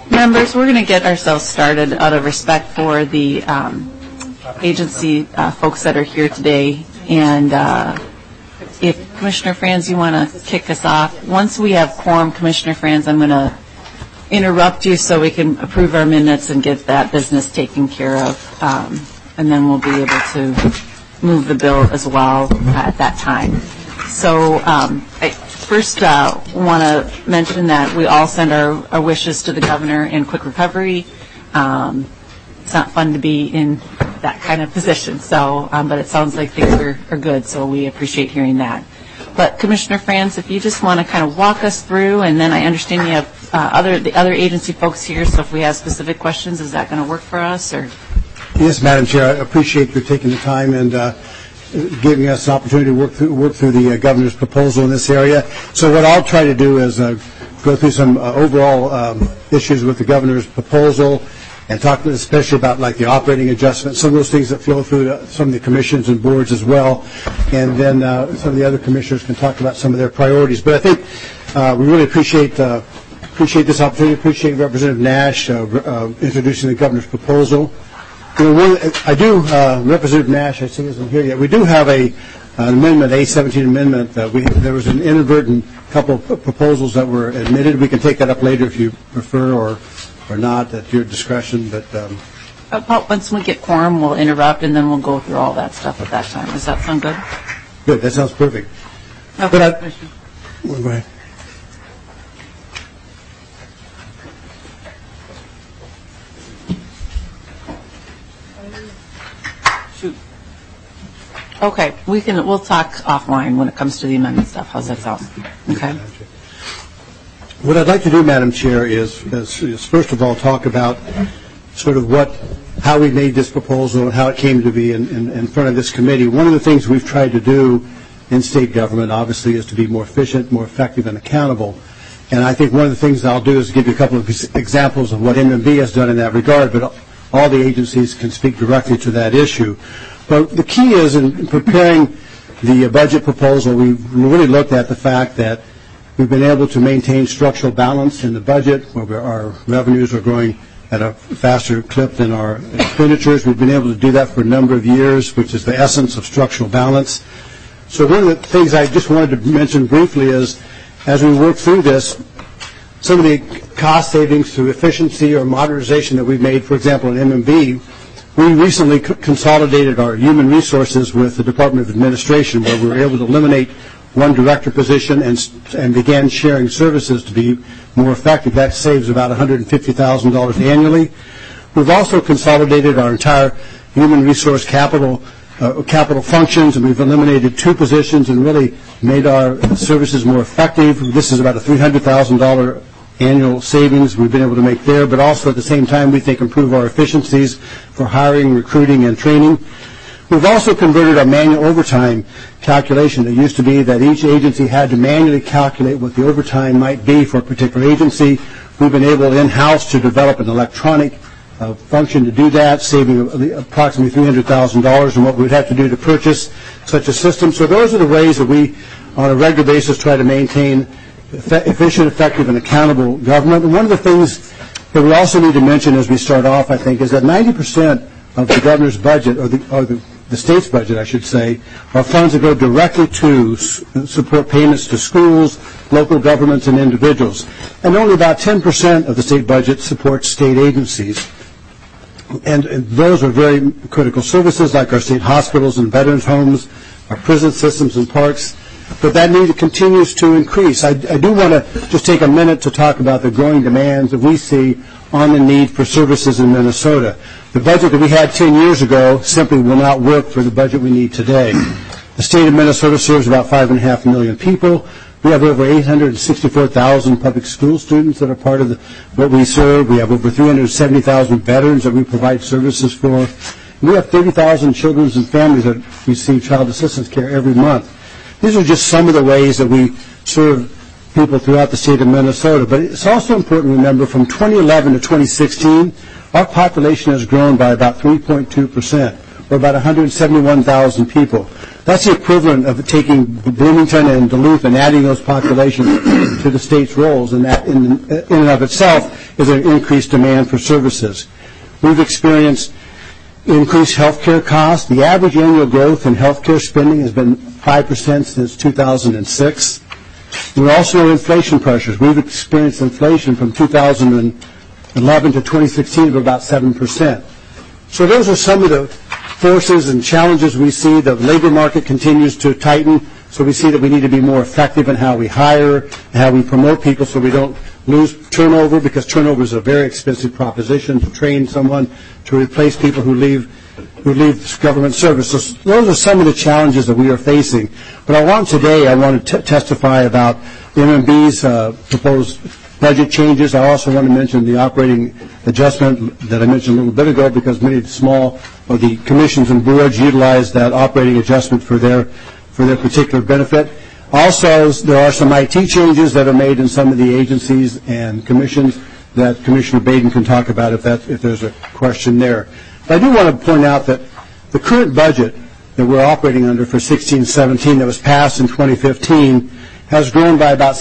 Members, we're going to get ourselves started out of respect for the agency folks that are here today. And if Commissioner Franz, you want to kick us off. Once we have quorum, Commissioner Franz, I'm going to interrupt you so we can approve our minutes and get that business taken care of. And then we'll be able to move the bill as well at that time. So I first want to mention that we all send our wishes to the governor in quick recovery. It's not fun to be in that kind of position, so but it sounds like things are good, so we appreciate hearing that. But Commissioner Franz, if you just want to kind of walk us through, and then I understand you have the other agency folks here, so if we have specific questions, is that going to work for us? Or? Yes, Madam Chair, I appreciate you taking the time and giving us an opportunity to work through the governor's proposal in this area. So what I'll try to do is go through some overall issues with the governor's proposal and talk especially about like the operating adjustments, some of those things that flow through some of the commissions and boards as well. And then some of the other commissioners can talk about some of their priorities. But I think we really appreciate this opportunity, appreciate Representative Nash introducing the governor's proposal. You know, Representative Nash, I see isn't here yet. We do have an amendment, A17 amendment. There was an inadvertent couple of proposals that were admitted. We can take that up later if you prefer, or not, at your discretion. But once we get quorum, we'll interrupt, and then we'll go through all that stuff at that time. Does that sound good? Good. That sounds perfect. Okay. Go ahead. Okay, we'll talk offline when it comes to the amendment stuff. How's that sound? Okay. What I'd like to do, Madam Chair, is first of all talk about sort of how we made this proposal and how it came to be in front of this committee. One of the things we've tried to do in state government, obviously, is to be more efficient, more effective, and accountable. And I think one of the things I'll do is give you a couple of examples of what MMB has done in that regard, but all the agencies can speak directly to that issue. But the key is in preparing the budget proposal, we've really looked at the fact that we've been able to maintain structural balance in the budget, where our revenues are growing at a faster clip than our expenditures. We've been able to do that for a number of years, which is the essence of structural balance. So one of the things I just wanted to mention briefly is, as we work through this, some of the cost savings through efficiency or modernization that we've made, for example, in MMB, we recently consolidated our human resources with the Department of Administration, where we were able to eliminate one director position and began sharing services to be more effective. That saves about $150,000 annually. We've also consolidated our entire human resource capital functions, and we've eliminated 2 positions and really made our services more effective. This is about a $300,000 annual savings we've been able to make there, but also at the same time we think improve our efficiencies for hiring, recruiting, and training. We've also converted our manual overtime calculation. It used to be that each agency had to manually calculate what the overtime might be for a particular agency. We've been able in-house to develop an electronic function to do that, saving approximately $300,000 in what we'd have to do to purchase such a system. So those are the ways that we, on a regular basis, try to maintain efficient, effective, and accountable government. And one of the things that we also need to mention as we start off, I think, is that 90% of the governor's budget, or the state's budget, I should say, are funds that go directly to support payments to schools, local governments, and individuals. And only about 10% of the state budget supports state agencies. And those are very critical services, like our state hospitals and veterans homes, our prison systems and parks. But that need continues to increase. I do want to just take a minute to talk about the growing demands that we see on the need for services in Minnesota. The budget that we had 10 years ago simply will not work for the budget we need today. The state of Minnesota serves about 5.5 million people. We have over 864,000 public school students that are part of what we serve. We have over 370,000 veterans that we provide services for. And we have 30,000 children and families that receive child assistance care every month. These are just some of the ways that we serve people throughout the state of Minnesota. But it's also important to remember from 2011 to 2016, our population has grown by about 3.2%, or about 171,000 people. That's the equivalent of taking Bloomington and Duluth and adding those populations to the state's rolls, and that in and of itself is an increased demand for services. We've experienced increased health care costs. The average annual growth in health care spending has been 5% since 2006. There are also inflation pressures. We've experienced inflation from 2011 to 2016 of about 7%. So those are some of the forces and challenges we see. The labor market continues to tighten, so we see that we need to be more effective in how we hire and how we promote people so we don't lose turnover, because turnover is a very expensive proposition to train someone to replace people who leave government service. So those are some of the challenges that we are facing. But I want to testify about MMB's proposed budget changes. I also want to mention the operating adjustment that I mentioned a little bit ago, because many of the commissions and boards utilize that operating adjustment for their particular benefit. Also, there are some IT changes that are made in some of the agencies and commissions that Commissioner Baden can talk about if there's a question there. But I do want to point out that the current budget that we're operating under for 16-17 that was passed in 2015 has grown by about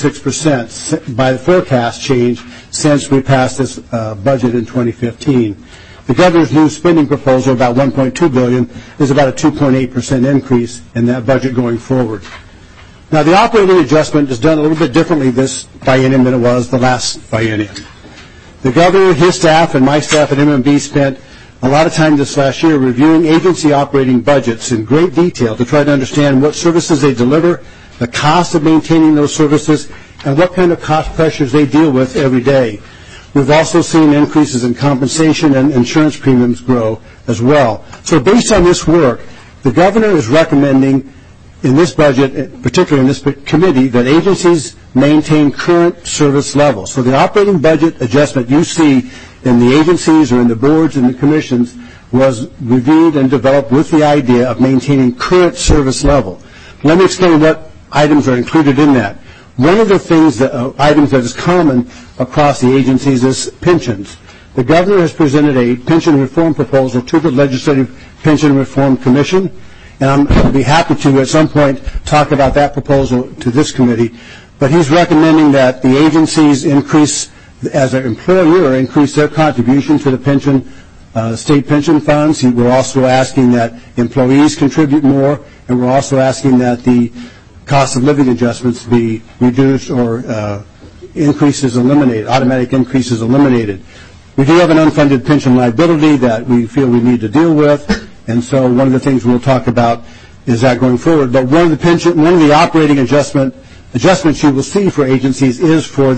6.6% by the forecast change since we passed this budget in 2015. The governor's new spending proposal, about $1.2 billion, is about a 2.8% increase in that budget going forward. Now, the operating adjustment is done a little bit differently this biennium than it was the last biennium. The governor, his staff, and my staff at MMB spent a lot of time this last year reviewing agency operating budgets in great detail to try to understand what services they deliver, the cost of maintaining those services, and what kind of cost pressures they deal with every day. We've also seen increases in compensation and insurance premiums grow as well. So based on this work, the governor is recommending in this budget, particularly in this committee, that agencies maintain current service levels. So the operating budget adjustment you see in the agencies or in the boards and the commissions was reviewed and developed with the idea of maintaining current service level. Let me explain what items are included in that. One of the items that is common across the agencies is pensions. The governor has presented a pension reform proposal to the Legislative Pension Reform Commission, and I'll be happy to at some point talk about that proposal to this committee. But he's recommending that the agencies increase, as an employer, increase their contribution to the state pension funds. We're also asking that employees contribute more, and we're also asking that the cost of living adjustments be reduced or increases eliminated, automatic increases eliminated. We do have an unfunded pension liability that we feel we need to deal with, and so one of the things we'll talk about is that going forward. But one of the operating adjustments you will see for agencies is for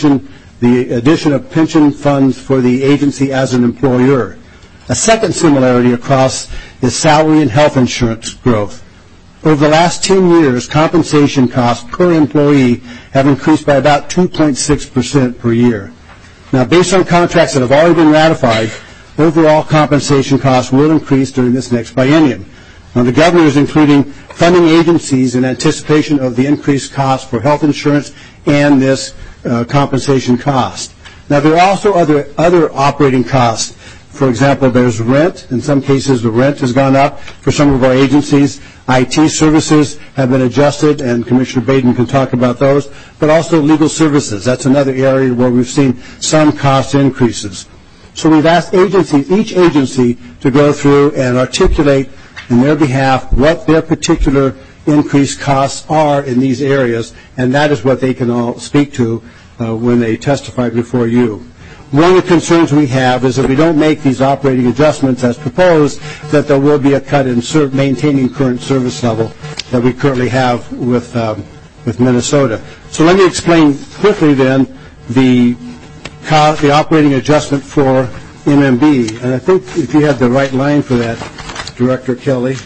the addition of pension funds for the agency as an employer. A second similarity across is salary and health insurance growth. Over the last 10 years, compensation costs per employee have increased by about 2.6% per year. Now, based on contracts that have already been ratified, overall compensation costs will increase during this next biennium. Now, the governor is including funding agencies in anticipation of the increased cost for health insurance and this compensation cost. Now, there are also other operating costs. For example, there's rent. In some cases, the rent has gone up for some of our agencies. IT services have been adjusted, and Commissioner Baden can talk about those, but also legal services. That's another area where we've seen some cost increases. So we've asked each agency to go through and articulate in their behalf what their particular increased costs are in these areas, and that is what they can all speak to when they testify before you. One of the concerns we have is if we don't make these operating adjustments as proposed, that there will be a cut in maintaining current service level that we currently have with Minnesota. So let me explain quickly then the operating adjustment for MMB. And I think if you had the right line for that, Director Kelly,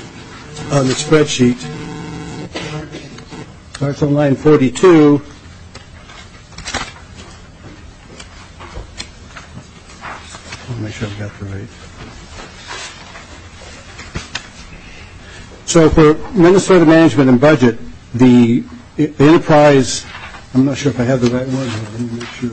on the spreadsheet, starts on line 42. Make sure I've got the right. So for Minnesota Management and Budget, the enterprise, I'm not sure if I have the right one here. Let me make sure.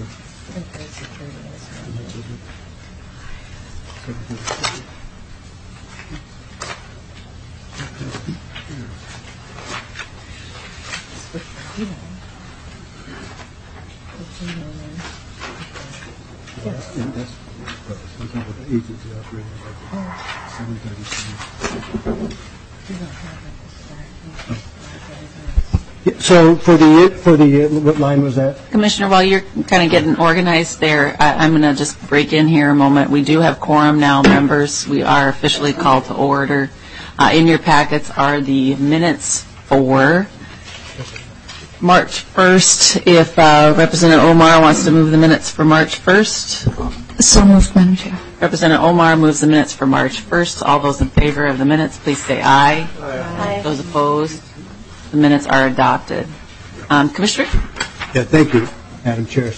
So for the what line was that? Commissioner, while you're kind of getting organized there, I'm going to just break in here a moment. We do have quorum now, members. We are officially called to order. In your packets are the minutes for March 1st. If Representative Omar wants to move the minutes for March 1st. So moved, Madam Chair. Representative Omar moves the minutes for March 1st. All those in favor of the minutes, please say aye. Aye. Those opposed, the minutes are adopted. Commissioner? Yeah, thank you, Madam Chair.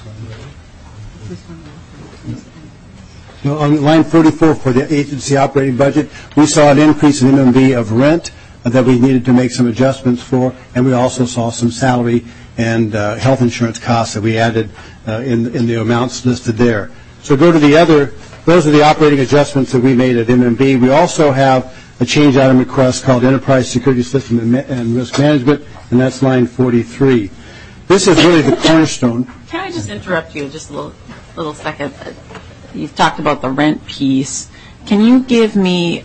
So on line 44 for the agency operating budget, we saw an increase in MMB of rent that we needed to make some adjustments for, and we also saw some salary and health insurance costs that we added in the amounts listed there. So go to the other, those are the operating adjustments that we made at MMB. We also have a change item request called Enterprise Security System and Risk Management, and that's line 43. This is really the cornerstone. Can I just interrupt you just a little second? You've talked about the rent piece. Can you give me,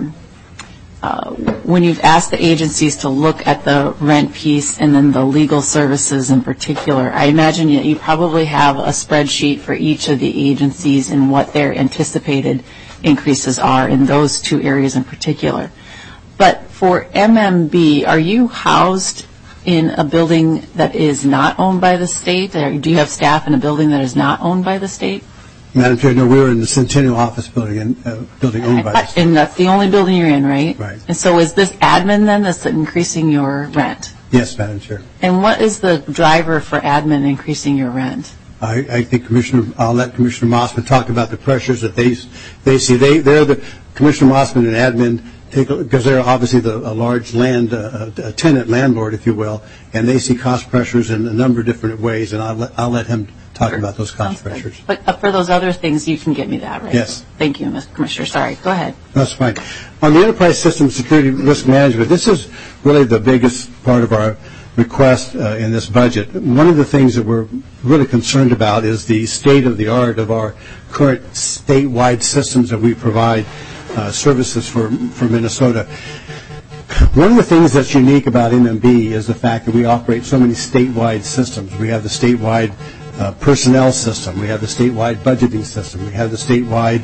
when you've asked the agencies to look at the rent piece and then the legal services in particular, I imagine you probably have a spreadsheet for each of the agencies and what their anticipated increases are in those two areas in particular. But for MMB, are you housed in a building that is not owned by the state? Or do you have staff in a building that is not owned by the state? Madam Chair, no, we were in the Centennial Office building, building owned by the state. And that's the only building you're in, right? Right. And so is this admin then that's increasing your rent? Yes, Madam Chair. And what is the driver for admin increasing your rent? I think I'll let Commissioner Mossman talk about the pressures that they see. They're the Commissioner Mossman and admin because they're obviously a large a tenant landlord, if you will, and they see cost pressures in a number of different ways. And I'll let him talk about those cost pressures. But for those other things, you can get me that, right? Yes. Thank you, Mr. Commissioner. Sorry. Go ahead. That's fine. On the Enterprise System Security Risk Management, this is really the biggest part of our request in this budget. One of the things that we're really concerned about is the state of the art of our current statewide systems that we provide services for Minnesota. One of the things that's unique about MMB is the fact that we operate so many statewide systems. We have the statewide personnel system. We have the statewide budgeting system. We have the statewide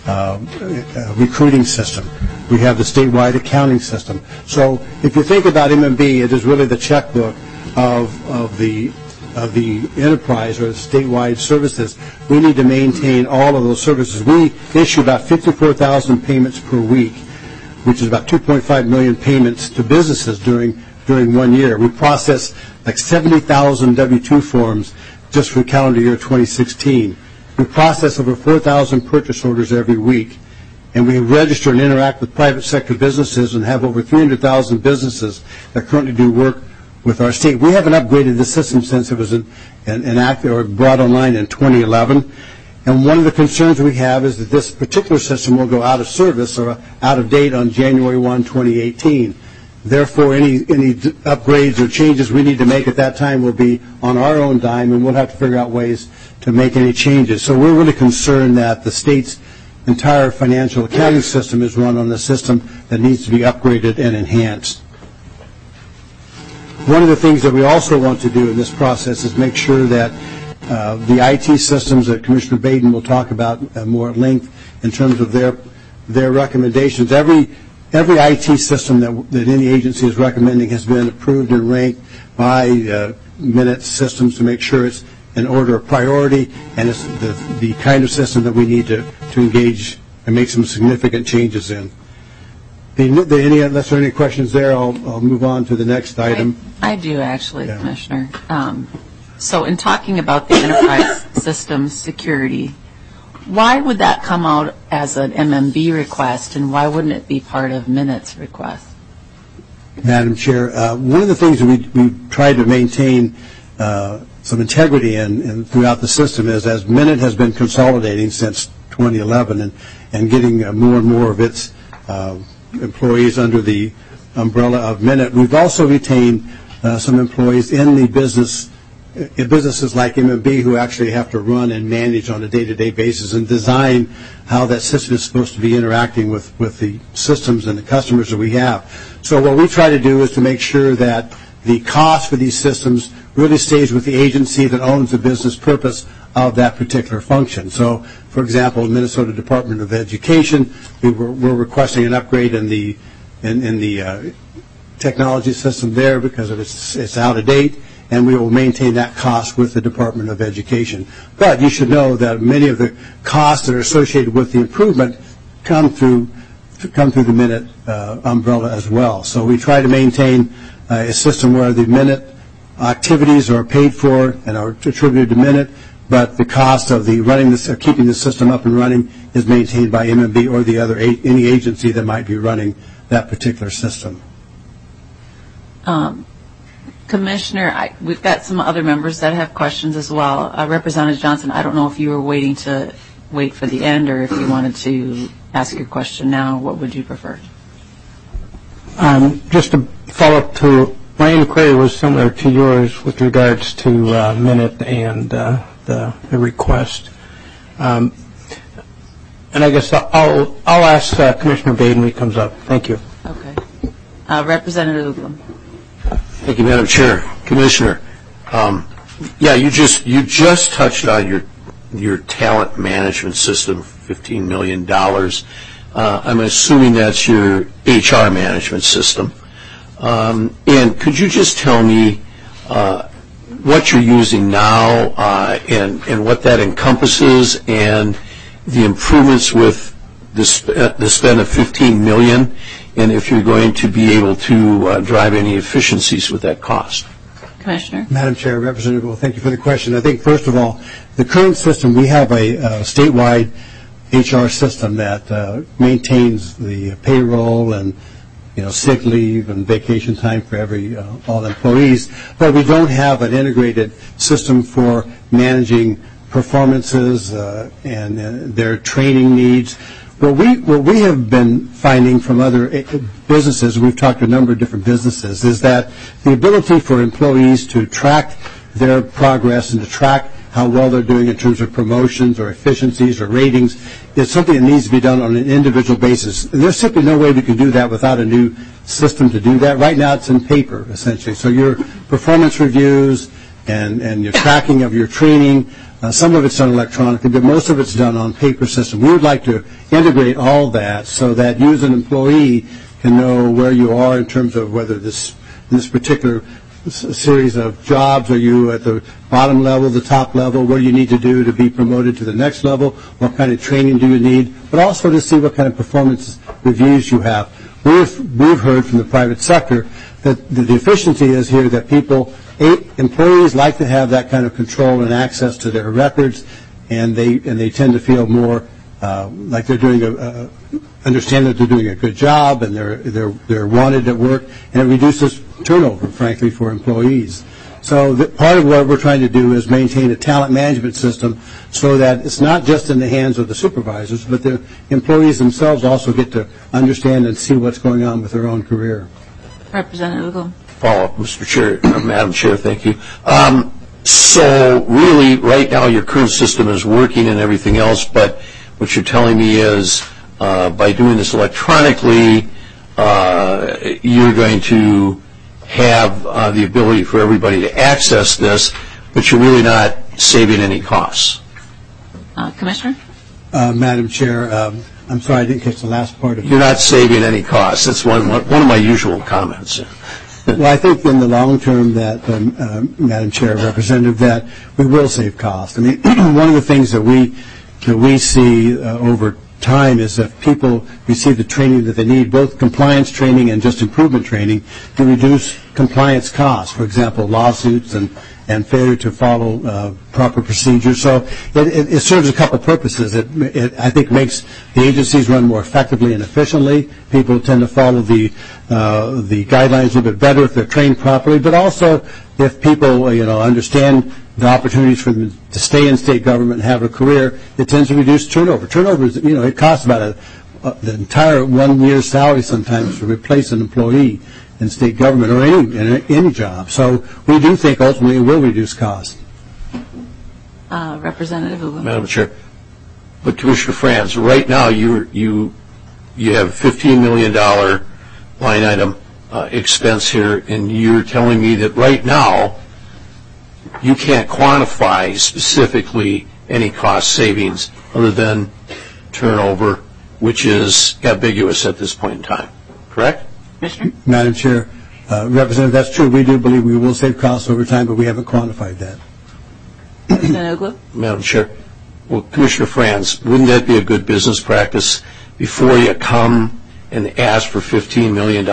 recruiting system. We have the statewide accounting system. So if you think about MMB, it is really the checkbook of the enterprise or the statewide services. We need to maintain all of those services. We issue about 54,000 payments per week, which is about 2.5 million payments to businesses during 1 year. We process like 70,000 W-2 forms just for calendar year 2016. We process over 4,000 purchase orders every week, and we register and interact with private sector businesses and have over 300,000 businesses that currently do work with our state. We haven't upgraded the system since it was enacted or brought online in 2011. And one of the concerns we have is that this particular system will go out of service or out of date on January 1, 2018. Therefore, any upgrades or changes we need to make at that time will be on our own dime, and we'll have to figure out ways to make any changes. So we're really concerned that the state's entire financial accounting system is run on a system that needs to be upgraded and enhanced. One of the things that we also want to do in this process is make sure that the IT systems that Commissioner Baden will talk about more at length in terms of their recommendations. Every IT system that any agency is recommending has been approved and ranked by Minute Systems to make sure it's in order of priority, and it's the kind of system that we need to engage and make some significant changes in. Unless there are any questions there, I'll move on to the next item. I do actually, yeah. Commissioner. So in talking about the enterprise systems security, why would that come out as an MMB request, and why wouldn't it be part of Minute's request? Madam Chair, one of the things that we try to maintain some integrity in throughout the system is, as Minute has been consolidating since 2011 and getting more and more of its employees under the umbrella of Minute, we've also retained some employees in the business businesses like MMB who actually have to run and manage on a day-to-day basis and design how that system is supposed to be interacting with the systems and the customers that we have. So what we try to do is to make sure that the cost for these systems really stays with the agency that owns the business purpose of that particular function. So, for example, Minnesota Department of Education, we're requesting an upgrade in the technology system there because it's out of date, and we will maintain that cost with the Department of Education. But you should know that many of the costs that are associated with the improvement come through the Minute umbrella as well. So we try to maintain a system where the Minute activities are paid for and are attributed to Minute, but the cost of keeping the system up and running is maintained by MMB or any agency that might be running that particular system. Commissioner, we've got some other members that have questions as well. Representative Johnson, I don't know if you were waiting to wait for the end or if you wanted to ask your question now. What would you prefer? Just to follow up to my inquiry was similar to yours with regards to Minute and the request. And I guess I'll ask Commissioner Baden when he comes up. Thank you. Okay. Representative Uglum. Thank you, Madam Chair. Commissioner, you just touched on your talent management system, $15 million. I'm assuming that's your HR management system. And could you just tell me what you're using now and what that encompasses and the improvements with the spend of $15 million, and if you're going to be able to drive any efficiencies with that cost? Commissioner. Madam Chair, Representative, well, thank you for the question. I think, first of all, the current system, we have a statewide HR system that maintains the payroll and sick leave and vacation time for all employees, but we don't have an integrated system for managing performances and their training needs. What we have been finding from other businesses, we've talked to a number of different businesses, is that the ability for employees to track their progress and to track how well they're doing in terms of promotions or efficiencies or ratings is something that needs to be done on an individual basis. And there's simply no way we can do that without a new system to do that. Right now it's in paper, essentially. So your performance reviews and your tracking of your training, some of it's done electronically, but most of it's done on paper system. We would like to integrate all that so that you as an employee can know where you are in terms of whether this particular series of jobs, are you at the bottom level, the top level, what do you need to do to be promoted to the next level, what kind of training do you need, but also to see what kind of performance reviews you have. We've heard from the private sector that the efficiency is here that employees like to have that kind of control and access to their records, and they tend to feel more like they're understand that they're doing a good job and they're wanted at work, and it reduces turnover, frankly, for employees. So part of what we're trying to do is maintain a talent management system so that it's not just in the hands of the supervisors, but the employees themselves also get to understand and see what's going on with their own career. Representative Uglum. Follow-up, Mr. Chair, Madam Chair, thank you. So really, right now, your current system is working and everything else, but what you're telling me is by doing this electronically, you're going to have the ability for everybody to access this, but you're really not saving any costs. Commissioner? Madam Chair, I'm sorry, I didn't catch the last part of it. You're not saving any costs. That's one of my usual comments. Well, I think in the long term that, Madam Chair, Representative, that we will save costs. I mean, one of the things that we see over time is that people receive the training that they need, both compliance training and just improvement training, to reduce compliance costs. For example, lawsuits and failure to follow proper procedures. So it serves a couple purposes. It I think makes the agencies run more effectively and efficiently. People tend to follow the guidelines a little bit better if they're trained properly. But also, if people understand the opportunities for them to stay in state government and have a career, it tends to reduce turnover. Turnover is, it costs about the entire 1 year's salary sometimes to replace an employee. in state government or any job. So we do think ultimately it will reduce costs. Representative Ugo. Madam Chair. But Commissioner Franz, right now you have a $15 million line item expense here, and you're telling me that right now you can't quantify specifically any cost savings other than turnover, which is ambiguous at this point in time, correct? Commissioner? Madam Chair, Representative, that's true. We do believe we will save costs over time, but we haven't quantified that. Representative Ugo. Madam Chair. Well, Commissioner Franz, wouldn't that be a good business practice before you come and ask for $15 million?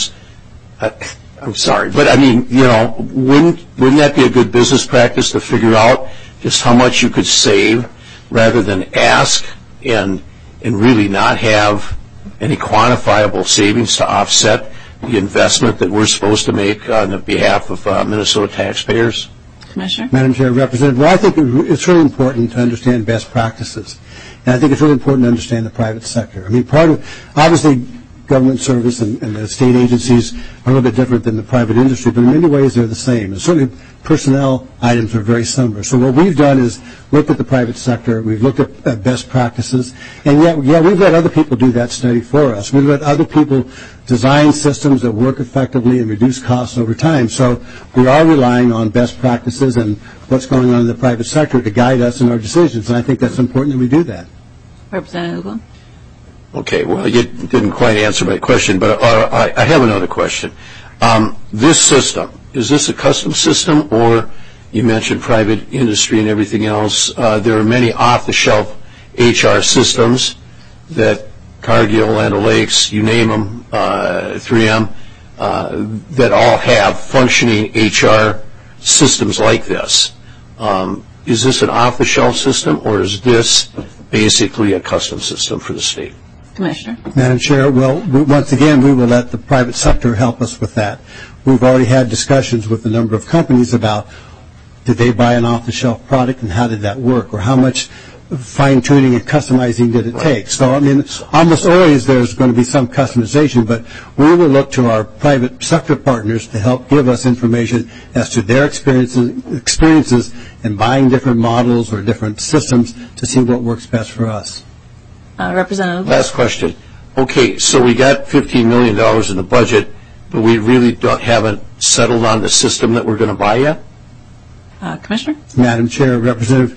I'm sorry, but I mean, wouldn't that be a good business practice to figure out just how much you could save rather than ask and really not have any quantifiable savings to offset the investment that we're supposed to make on the behalf of Minnesota taxpayers? Commissioner? Madam Chair, Representative, well, I think it's really important to understand best practices. And I think it's really important to understand the private sector. I mean, obviously, government service and the state agencies are a little bit different than the private industry, but in many ways they're the same. And certainly personnel items are very similar. So what we've done is looked at the private sector, we've looked at best practices, and we've let other people do that study for us. We've let other people design systems that work effectively and reduce costs over time. So we are relying on best practices and what's going on in the private sector to guide us in our decisions, and I think that's important that we do that. Representative Ugo. Okay, well, you didn't quite answer my question, but I have another question. This system, is this a custom system, or you mentioned private industry and everything else? There are many off-the-shelf HR systems that Cargill, Land O'Lakes, you name them, 3M, that all have functioning HR systems like this. Is this an off-the-shelf system, or is this basically a custom system for the state? Commissioner? Madam Chair, well, once again, we will let the private sector help us with that. We've already had discussions with a number of companies about did they buy an off-the-shelf product and how did that work, or how much fine-tuning and customizing did it take. So, I mean, almost always there's going to be some customization, but we will look to our private sector partners to help give us information as to their experiences in buying different models or different systems to see what works best for us. Representative? Last question. Okay, so we got $15 million in the budget, but we really haven't settled on the system that we're going to buy yet? Commissioner? Madam Chair, Representative,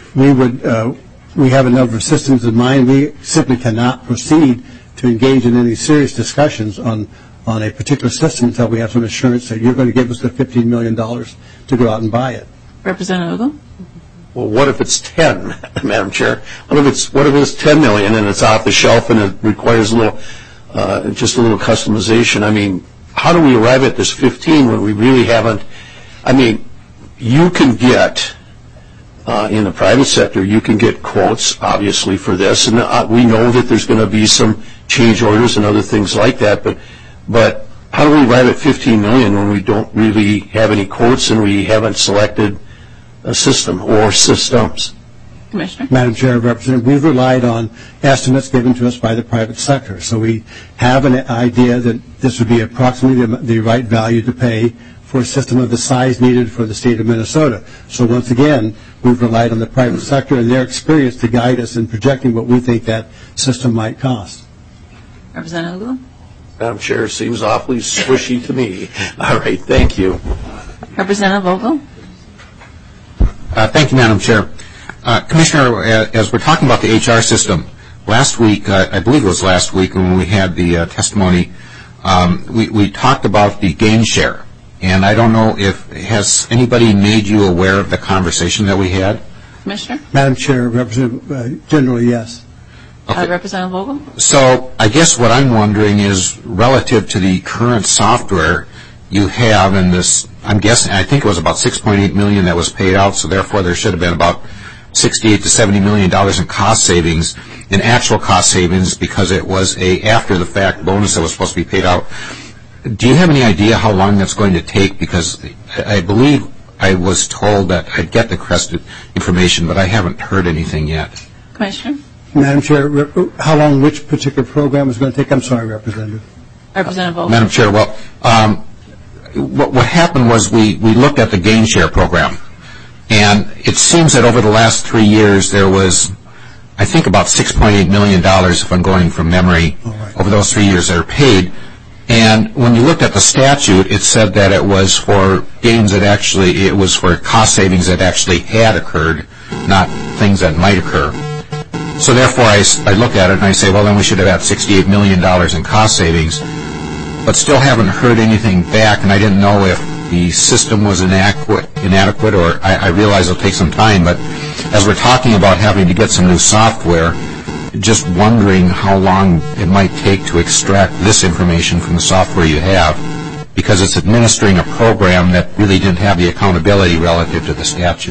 we have a number of systems in mind. We simply cannot proceed to engage in any serious discussions on a particular system until we have some assurance that you're going to give us the $15 million to go out and buy it. Representative Ugo? Well, what if it's 10, Madam Chair? What if it's $10 million and it's off the shelf and it requires just a little customization? I mean, how do we arrive at this 15 when we really haven't? I mean, you can get in the private sector, you can get quotes, obviously, for this, and we know that there's going to be some change orders and other things like that. But how do we arrive at 15 million when we don't really have any quotes and we haven't selected a system or systems? Commissioner? Madam Chair, Representative, we've relied on estimates given to us by the private sector. So we have an idea that this would be approximately the right value to pay for a system of the size needed for the state of Minnesota. So once again, we've relied on the private sector and their experience to guide us in projecting what we think that system might cost. Representative Ugo? Madam Chair, seems awfully squishy to me. All right, thank you. Representative Vogel? Thank you, Madam Chair. Commissioner, as we're talking about the HR system, last week, I believe it was last week when we had the testimony, we talked about the gain share. And I don't know has anybody made you aware of the conversation that we had? Commissioner? Madam Chair, Representative, generally, yes. Okay. Representative Vogel? So I guess what I'm wondering is relative to the current software you have in this, I'm guessing, I think it was about $6.8 million that was paid out, so therefore there should have been about $68 to $70 million in cost savings, in actual cost savings, because it was a after-the-fact bonus that was supposed to be paid out. Do you have any idea how long that's going to take? Because I believe I was told that I'd get the CREST information, but I haven't heard anything yet. Commissioner? Madam Chair, how long which particular program is going to take? I'm sorry, Representative. Representative Vogel. Madam Chair, well, what happened was we looked at the gain share program, and it seems that over the last 3 years there was, I think, about $6.8 million, if I'm going from memory, over those 3 years that are paid. And when you looked at the statute, it said that it was for gains that actually, it was for cost savings that actually had occurred, not things that might occur. So therefore, I look at it and I say, well, then we should have had $68 million in cost savings, but still haven't heard anything back, and I didn't know if the system was inadequate, or I realize it'll take some time, but as we're talking about having to get some new software, just wondering how long it might take to extract this information from the software you have, because it's administering a program that really didn't have the accountability relative to the statute.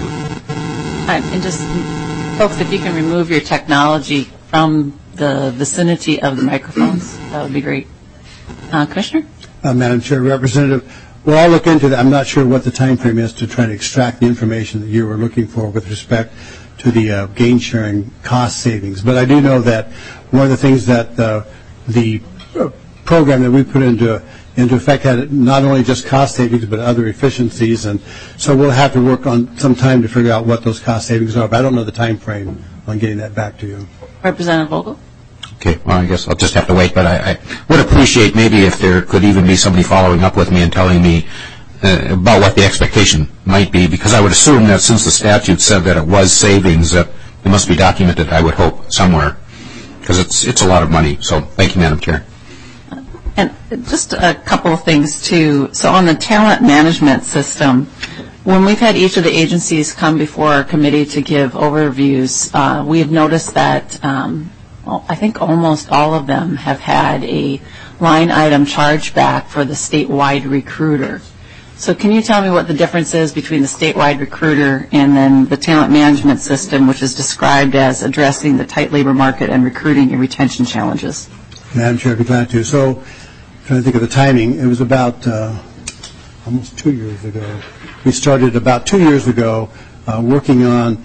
And just, folks, if you can remove your technology from the vicinity of the microphones, that would be great. Commissioner? Madam Chair, Representative, well, I'll look into that. I'm not sure what the time frame is to try to extract the information that you were looking for with respect to the gain sharing cost savings. But I do know that one of the things that the program that we put into effect had not only just cost savings but other efficiencies, and so we'll have to work on some time to figure out what those cost savings are. But I don't know the time frame on getting that back to you. Representative Vogel? Okay, well, I guess I'll just have to wait, but I would appreciate maybe if there could even be somebody following up with me and telling me about what the expectation might be, because I would assume that since the statute said that it was savings, that it must be documented, I would hope, somewhere, because it's a lot of money. So thank you, Madam Chair. And just a couple of things, too. So on the talent management system, when we've had each of the agencies come before our committee to give overviews, we have noticed that I think almost all of them have had a line item chargeback for the statewide recruiter. So can you tell me what the difference is between the statewide recruiter and then the talent management system, which is described as addressing the tight labor market and recruiting and retention challenges? Madam Chair, I'd be glad to. So I'm trying to think of the timing. It was about almost 2 years ago. We started about 2 years ago working on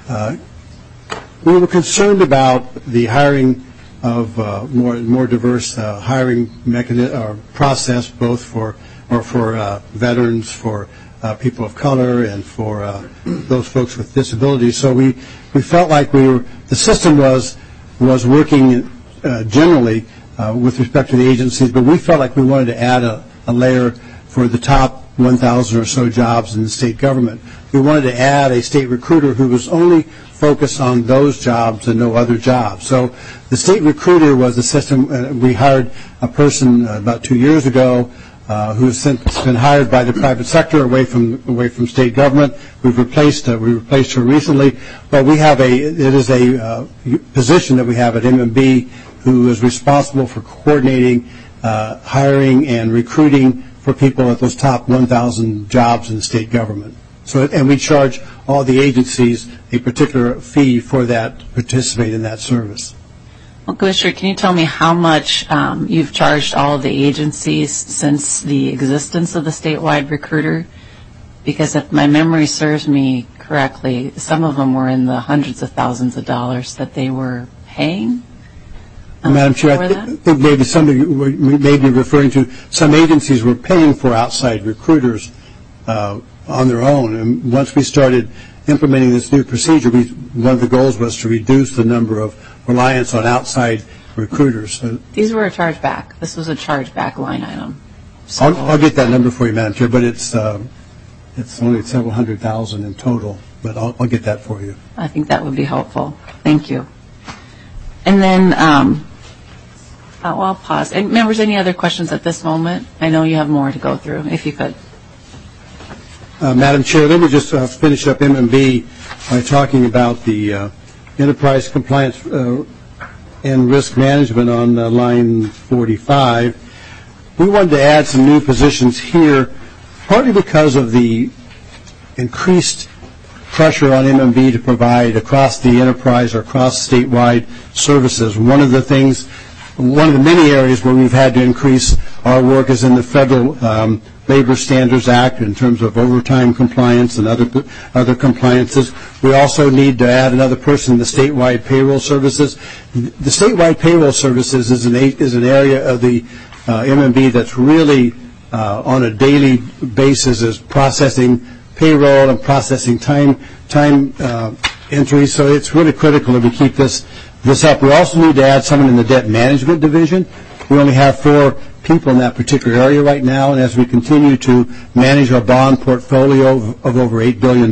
we were concerned about the hiring of more diverse hiring process, both for veterans, for people of color, and for those folks with disabilities. So we felt like the system was working generally with respect to the agencies, but we felt like we wanted to add a layer for the top 1,000 or so jobs in the state government. We wanted to add a state recruiter who was only focused on those jobs and no other jobs. So the state recruiter was the system. We hired a person about 2 years ago who's since been hired by the private sector away from state government. We replaced her recently, but it is a position that we have at MMB who is responsible for coordinating hiring and recruiting for people at those top 1,000 jobs in the state government. And we charge all the agencies a particular fee for that, participate in that service. Well, Commissioner, can you tell me how much you've charged all of the agencies since the existence of the statewide recruiter? Because if my memory serves me correctly, some of them were in the hundreds of thousands of dollars that they were paying. Madam Chair, I think maybe somebody may be referring to some agencies were paying for outside recruiters on their own. And once we started implementing this new procedure, one of the goals was to reduce the number of reliance on outside recruiters. These were a chargeback. This was a chargeback line item. So I'll get that number for you, Madam Chair, but it's only several $100,000 in total. But I'll get that for you. I think that would be helpful. Thank you. And then I'll pause. And members, any other questions at this moment? I know you have more to go through, if you could. Madam Chair, let me just finish up MMB by talking about the enterprise compliance and risk management on line 45. We wanted to add some new positions here, partly because of the increased pressure on MMB to provide across the enterprise or across statewide services. One of the many areas where we've had to increase our work is in the Federal Labor Standards Act in terms of overtime compliance and other compliances. We also need to add another person in the statewide payroll services. The statewide payroll services is an area of the MMB that's really on a daily basis is processing payroll and processing time entries. So it's really critical that we keep this up. We also need to add someone in the debt management division. We only have 4 people in that particular area right now, and as we continue to manage our bond portfolio of over $8 billion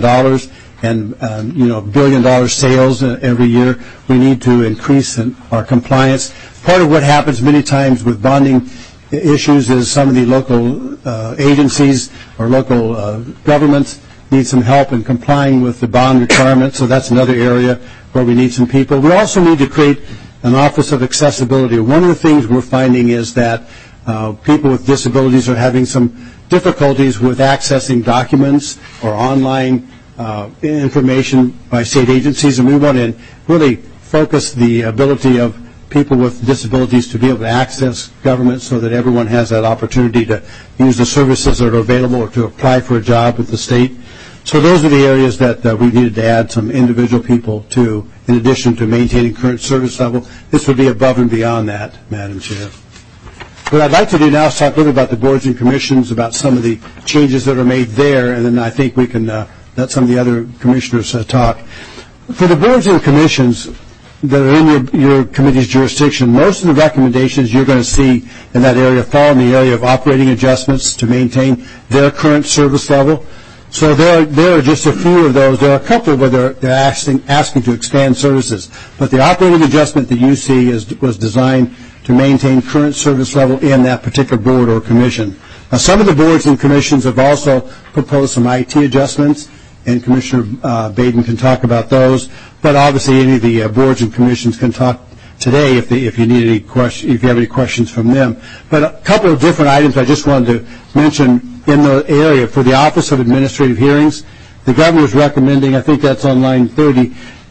and $1 billion sales every year, we need to increase our compliance. Part of what happens many times with bonding issues is some of the local agencies or local governments need some help in complying with the bond requirements, so that's another area where we need some people. We also need to create an Office of Accessibility. One of the things we're finding is that people with disabilities are having some difficulties with accessing documents or online information by state agencies, and we want to really focus the ability of people with disabilities to be able to access government so that everyone has that opportunity to use the services that are available or to apply for a job with the state. So those are the areas that we needed to add some individual people to, in addition to maintaining current service level. This would be above and beyond that, Madam Chair. What I'd like to do now is talk a little about the boards and commissions, about some of the changes that are made there, and then I think we can let some of the other commissioners talk. For the boards and commissions that are in your committee's jurisdiction, most of the recommendations you're going to see in that area fall in the area of operating adjustments to maintain their current service level. So there are just a few of those. There are a couple where they're asking to expand services. But the operating adjustment that you see was designed to maintain current service level in that particular board or commission. Now, some of the boards and commissions have also proposed some IT adjustments, and Commissioner Baden can talk about those. But obviously, any of the boards and commissions can talk today if you need any questions, if you have any questions from them. But a couple of different items I just wanted to mention in the area. For the Office of Administrative Hearings, the governor is recommending, I think that's on line 20,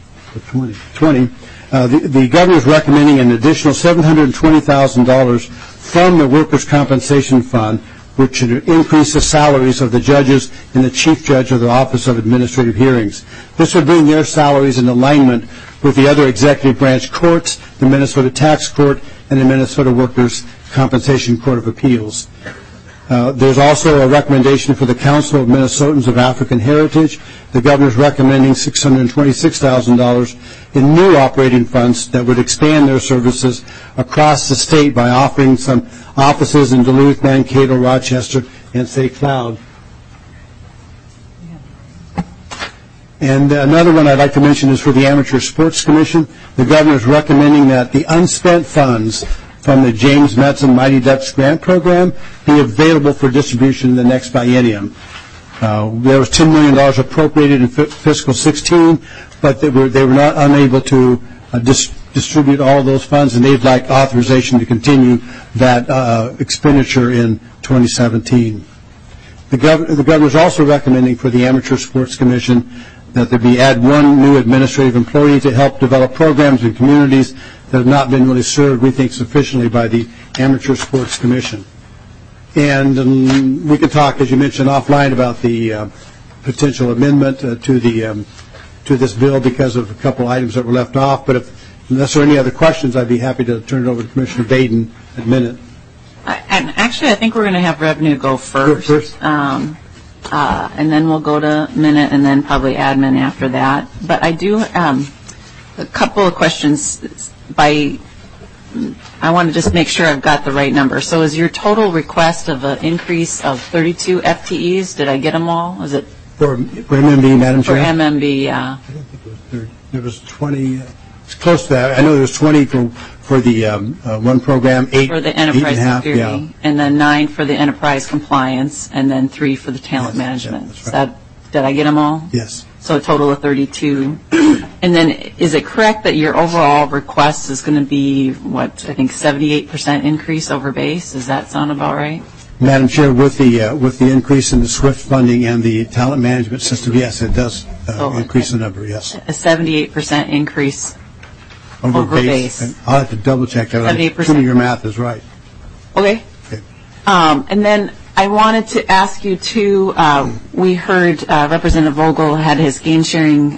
the governor is recommending an additional $720,000 from the Workers' Compensation Fund, which should increase the salaries of the judges and the chief judge of the Office of Administrative Hearings. This would bring their salaries in alignment with the other executive branch courts, the Minnesota Tax Court, and the Minnesota Workers' Compensation Court of Appeals. There's also a recommendation for the Council of Minnesotans of African Heritage. The governor is recommending $626,000 in new operating funds that would expand their services across the state by offering some offices in Duluth, Mankato, Rochester, and St. Cloud. And another one I'd like to mention is for the Amateur Sports Commission. The governor is recommending that the unspent funds from the James Metzen Mighty Ducks grant program be available for distribution in the next biennium. There was $10 million appropriated in fiscal 16, but they were not unable to distribute all of those funds, and they'd like authorization to continue that expenditure in 2017. The governor is also recommending for the Amateur Sports Commission that there add one new administrative employee to help develop programs in communities that have not been really served, we think, sufficiently by the Amateur Sports Commission. And we could talk, as you mentioned, offline about the potential amendment to this bill because of a couple items that were left off. But unless there are any other questions, I'd be happy to turn it over to Commissioner Baden in a minute. And actually, I think we're going to have revenue go first. And then we'll go to minute and then probably admin after that. But I do a couple of questions. I want to just make sure I've got the right number. So is your total request of an increase of 32 FTEs? Did I get them all? Is it for MMB, Madam Chair? For MMB, yeah. I don't think it was 30. There was 20. It's close to that. I know there was 20 for the one program, 8 for the enterprise 8.5, security, yeah. And then 9 for the enterprise compliance, and then 3 for the talent management. Yeah, that's right. Did I get them all? Yes. So a total of 32. And then is it correct that your overall request is going to be, what, I think 78% increase over base? Does that sound about right? Madam Chair, with the increase in the SWIFT funding and the talent management system, yes, it does increase the number, yes. A 78% increase over base. And I'll have to double check that. 78%. Assuming your math is right. Okay. And then I wanted to ask you too, we heard Representative Vogel had his gain sharing,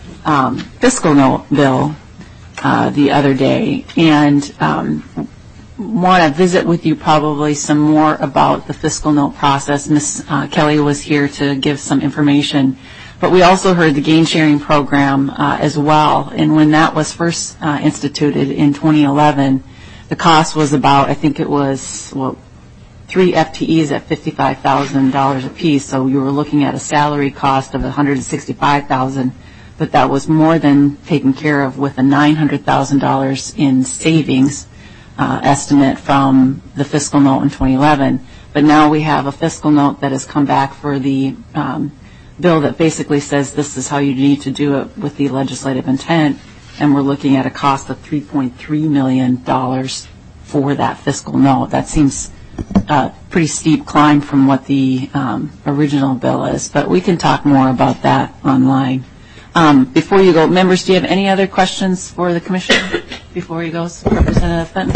fiscal bill the other day, and want to visit with you probably some more about the fiscal note process. Ms. Kelly was here to give some information. But we also heard the gain sharing program as well. And when that was first instituted in 2011, the cost was about, I think it was, 3 FTEs at $55,000 apiece. So you were looking at a salary cost of $165,000, but that was more than taken care of with a $900,000 in savings estimate from the fiscal note in 2011. But now we have a fiscal note that has come back for the bill that basically says this is how you need to do it with the legislative intent, and we're looking at a cost of $3.3 million for that fiscal note. That seems a pretty steep climb from what the original bill is, but we can talk more about that online. Before you go, members, do you have any other questions for the Commissioner before he goes? Representative Fenton.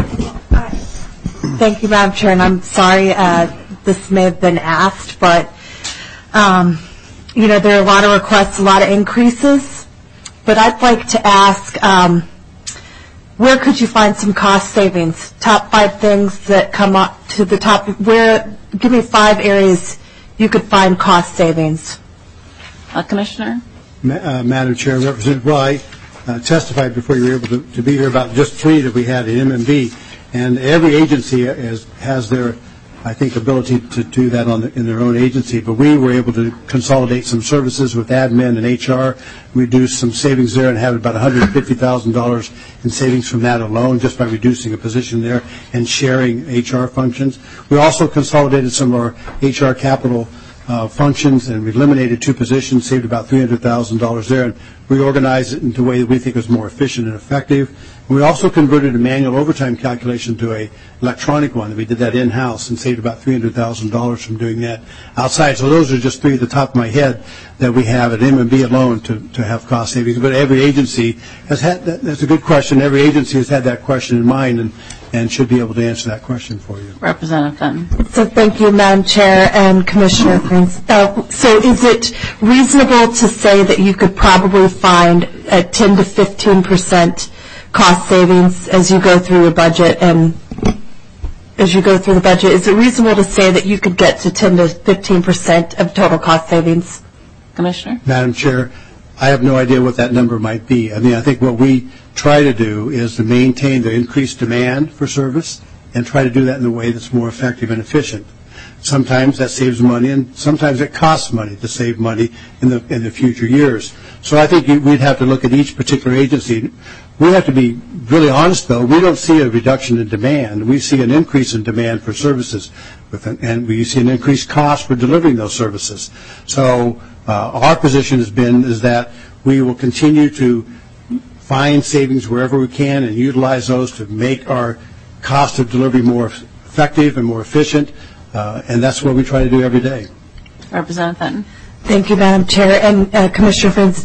Thank you, Madam Chair, and I'm sorry this may have been asked, but there are a lot of requests, a lot of increases, but I'd like to ask, where could you find some cost savings? Top 5 things that come up to the top. Give me 5 areas you could find cost savings. Commissioner? Madam Chair, Representative, well, I testified before you were able to be here about just 3 that we had in MMB, and every agency has their, I think, ability to do that in their own agency, but we were able to consolidate some services with admin and HR, reduce some savings there, and have about $150,000 in savings from that alone just by reducing a position there and sharing HR functions. We also consolidated some of our HR capital functions, and we eliminated 2 positions, saved about $300,000 there, and reorganized it into a way that we think was more efficient and effective. We also converted a manual overtime calculation to an electronic one. We did that in-house and saved about $300,000 from doing that outside. So those are just 3 at the top of my head that we have at M&B alone to have cost savings. But every agency has had that. That's a good question. Every agency has had that question in mind and should be able to answer that question for you. Representative Fenton. So thank you, Madam Chair and Commissioner Prince. So is it reasonable to say that you could probably find a 10 to 15% cost savings as you go through your budget, and as you go through the budget, is it reasonable to say that you could get to 10 to 15% of total cost savings? Commissioner? Madam Chair, I have no idea what that number might be. I mean, I think what we try to do is to maintain the increased demand for service and try to do that in a way that's more effective and efficient. Sometimes that saves money, and sometimes it costs money to save money in the future years. So I think we'd have to look at each particular agency. We have to be really honest, though. We don't see a reduction in demand. We see an increase in demand for services, and we see an increased cost for delivering those services. So our position is that we will continue to find savings wherever we can and utilize those to make our cost of delivery more effective and more efficient, and that's what we try to do every day. Representative Fenton. Thank you, Madam Chair. And Commissioner Prince,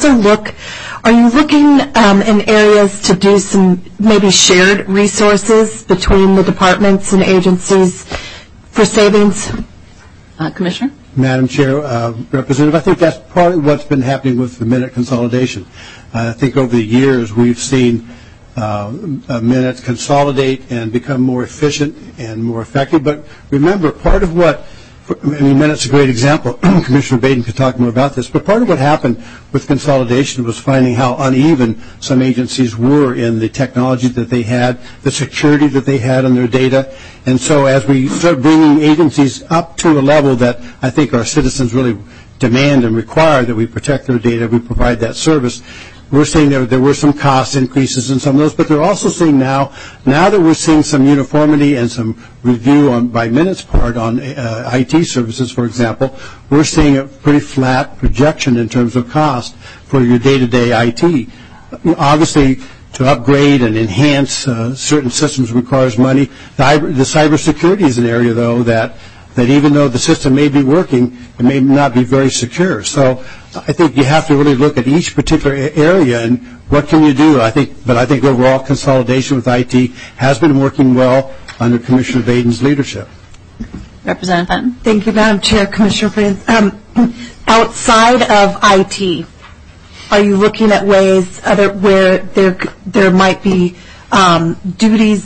are you looking in areas to do some maybe shared resources between the departments and agencies for savings? Commissioner? Madam Chair, Representative, I think that's part of what's been happening with the minute consolidation. I think over the years we've seen minutes consolidate and become more efficient and more effective. But remember, part of what, minutes a great example. Commissioner Baden could talk more about this. But part of what happened with consolidation was finding how uneven some agencies were in the technology that they had, the security that they had on their data. And so as we start bringing agencies up to a level that I think our citizens really demand and require that we protect their data, we provide that service, we're seeing there were some cost increases in some of those, but they're also seeing now that we're seeing some uniformity and some review by Minutes part on IT services, for example, we're seeing a pretty flat projection in terms of cost for your day-to-day IT. Obviously, to upgrade and enhance certain systems requires money. The cybersecurity is an area, though, that even though the system may be working, it may not be very secure. So I think you have to really look at each particular area and what can you do. But I think overall consolidation with IT has been working well under Commissioner Baden's leadership. Representative Fenton. Thank you, Madam Chair. Commissioner Prince. Outside of IT, are you looking at ways where there might be duties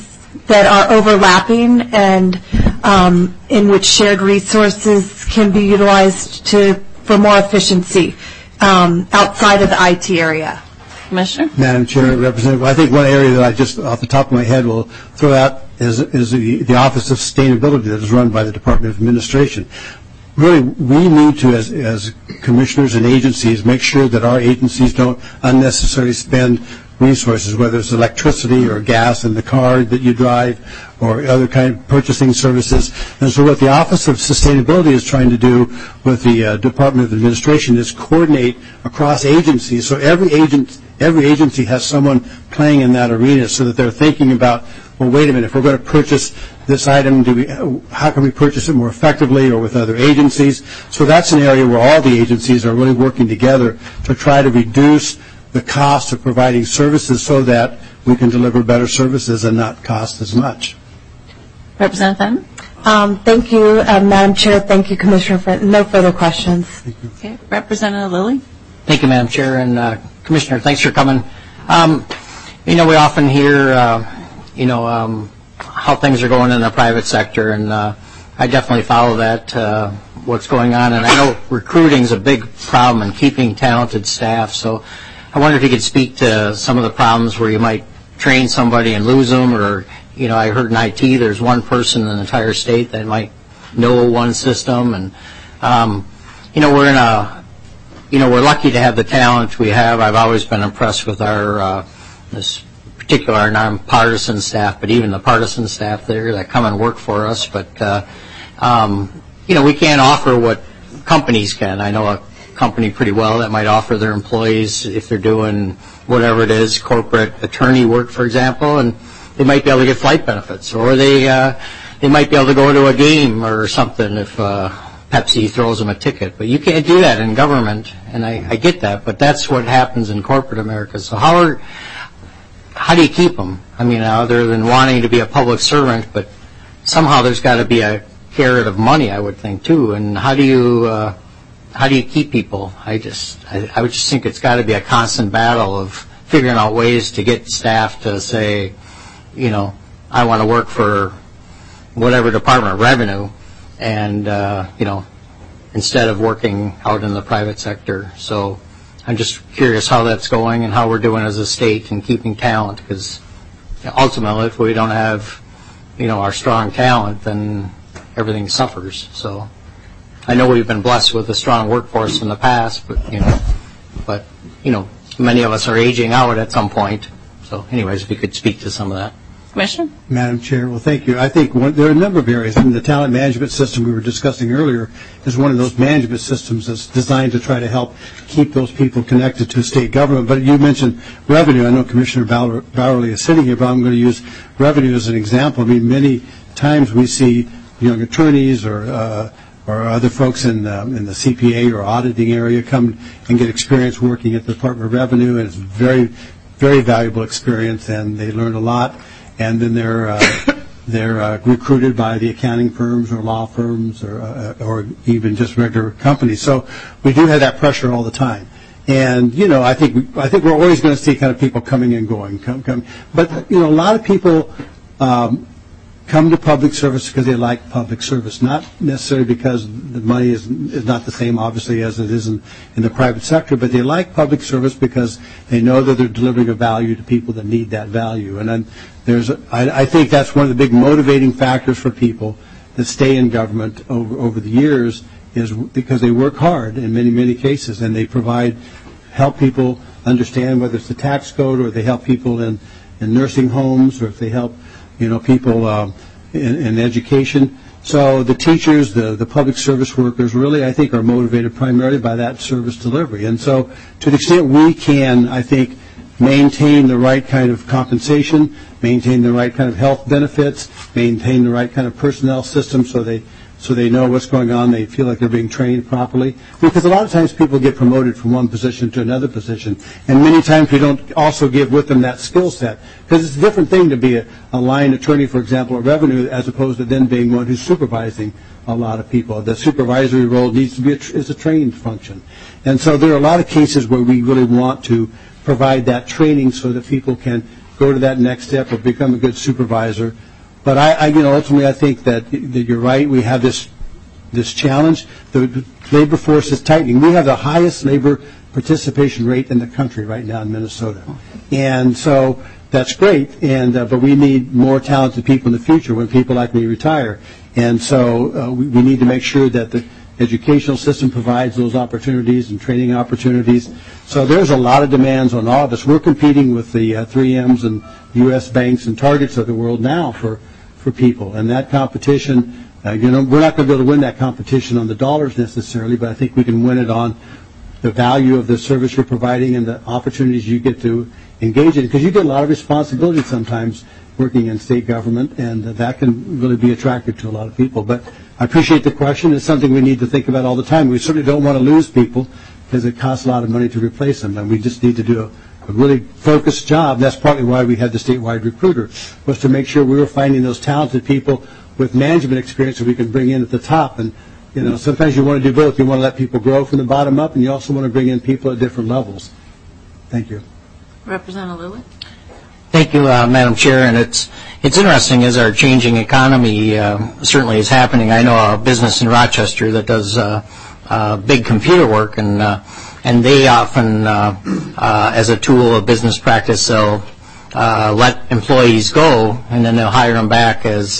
that are overlapping and in which shared resources can be utilized for more efficiency outside of the IT area? Commissioner? Madam Chair, Representative, I think one area that I just off the top of my head will throw out is the Office of Sustainability that is run by the Department of Administration. Really, we need to, as commissioners and agencies, make sure that our agencies don't unnecessarily spend resources, whether it's electricity or gas in the car that you drive or other kind of purchasing services. And so what the Office of Sustainability is trying to do with the Department of Administration is coordinate across agencies. So every agency has someone playing in that arena so that they're thinking about, well, wait a minute, if we're going to purchase this item, how can we purchase it more effectively or with other agencies? So that's an area where all the agencies are really working together to try to reduce the cost of providing services so that we can deliver better services and not cost as much. Representative Fenton? Thank you, Madam Chair. Thank you, Commissioner Fenton. No further questions. Okay. Representative Lilly? Thank you, Madam Chair. And Commissioner, thanks for coming. We often hear, how things are going in the private sector, and I definitely follow that, what's going on. And I know recruiting is a big problem and keeping talented staff. So I wonder if you could speak to some of the problems where you might train somebody and lose them, or, I heard in IT there's one person in the entire state that might know one system. And, we're lucky to have the talent we have. I've always been impressed with our, this particular nonpartisan staff, but even the partisan staff there that come and work for us. But, we can't offer what companies can. I know a company pretty well that might offer their employees, if they're doing whatever it is, corporate attorney work, for example, and they might be able to get flight benefits, or they might be able to go to a game or something if Pepsi throws them a ticket. But you can't do that in government, and I get that, but that's what happens in corporate America. So how do you keep them? I mean, other than wanting to be a public servant, but somehow there's got to be a carrot of money, I would think, too. And how do you keep people? I would just think it's got to be a constant battle of figuring out ways to get staff to say, I want to work for whatever Department of Revenue, and instead of working out in the private sector. So I'm just curious how that's going and how we're doing as a state in keeping talent, because ultimately, if we don't have, our strong talent, then everything suffers. So I know we've been blessed with a strong workforce in the past, but many of us are aging out at some point. So anyways, if you could speak to some of that. Commissioner? Madam Chair, well, thank you. I think there are a number of areas. The talent management system we were discussing earlier is one of those management systems that's designed to try to help keep those people connected to state government. But you mentioned revenue. I know Commissioner Bowerly is sitting here, but I'm going to use revenue as an example. I mean, many times we see young attorneys or other folks in the CPA or auditing area come and get experience working at the Department of Revenue, and it's very, very valuable experience, and they learn a lot. And then they're recruited by the accounting firms or law firms or even just regular companies. So we do have that pressure all the time. And I think we're always going to see kind of people coming and going. But a lot of people come to public service because they like public service, not necessarily because the money is not the same, obviously, as it is in the private sector, but they like public service because they know that they're delivering a value to people that need that value. And then I think that's one of the big motivating factors for people that stay in government over the years, is because they work hard in many, many cases, and they help people understand whether it's the tax code, or they help people in nursing homes, or if they help people in education. So the teachers, the public service workers, really, I think, are motivated primarily by that service delivery. And so to the extent we can, I think, maintain the right kind of compensation, maintain the right kind of health benefits, maintain the right kind of personnel system so they know what's going on, they feel like they're being trained properly. Because a lot of times people get promoted from one position to another position, and many times we don't also give with them that skill set. Because it's a different thing to be a line attorney, for example, at Revenue, as opposed to then being one who's supervising a lot of people. The supervisory role needs to be is a trained function. And so there are a lot of cases where we really want to provide that training so that people can go to that next step or become a good supervisor But ultimately, I think that you're right. We have this challenge. The labor force is tightening. We have the highest labor participation rate in the country right now in Minnesota, and so that's great. But we need more talented people in the future when people like me retire, and so we need to make sure that the educational system provides those opportunities and training opportunities. So there's a lot of demands on all of us. We're competing with the 3Ms and U.S. banks and Targets of the world now for people. And that competition, we're not going to be able to win that competition on the dollars necessarily, but I think we can win it on the value of the service you're providing and the opportunities you get to engage in. Because you get a lot of responsibility sometimes working in state government, and that can really be attractive to a lot of people. But I appreciate the question. It's something we need to think about all the time. We certainly don't want to lose people because it costs a lot of money to replace them, and we just need to do a really focused job. That's partly why we had the statewide recruiter, was to make sure we were finding those talented people with management experience that we can bring in at the top. And sometimes you want to do both. You want to let people grow from the bottom up, and you also want to bring in people at different levels. Thank you. Representative Lilly. Thank you, Madam Chair. And it's interesting as our changing economy certainly is happening. I know a business in Rochester that does big computer work, and they often, as a tool of business practice, they'll let employees go, and then they'll hire them back as.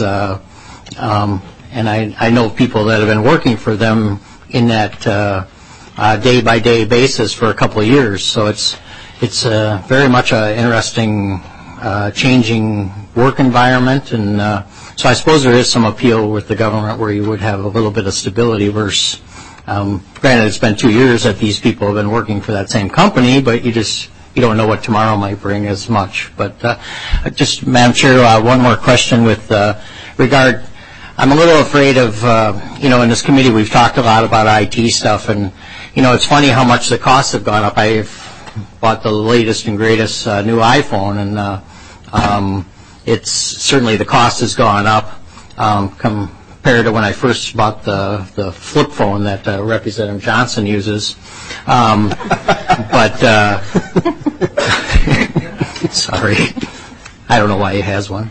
And I know people that have been working for them in that day-by-day basis for a couple of years. So it's very much an interesting changing work environment, and so I suppose there is some appeal with the government where you would have a little bit of stability versus, granted it's been 2 years that these people have been working for that same company, but you don't know what tomorrow might bring as much. But just, Madam Chair, one more question with regard, I'm a little afraid of, in this committee we've talked a lot about IT stuff, and, it's funny how much the costs have gone up. I've bought the latest and greatest new iPhone, and it's certainly the cost has gone up compared to when I first bought the flip phone that Representative Johnson uses. But sorry, I don't know why he has one.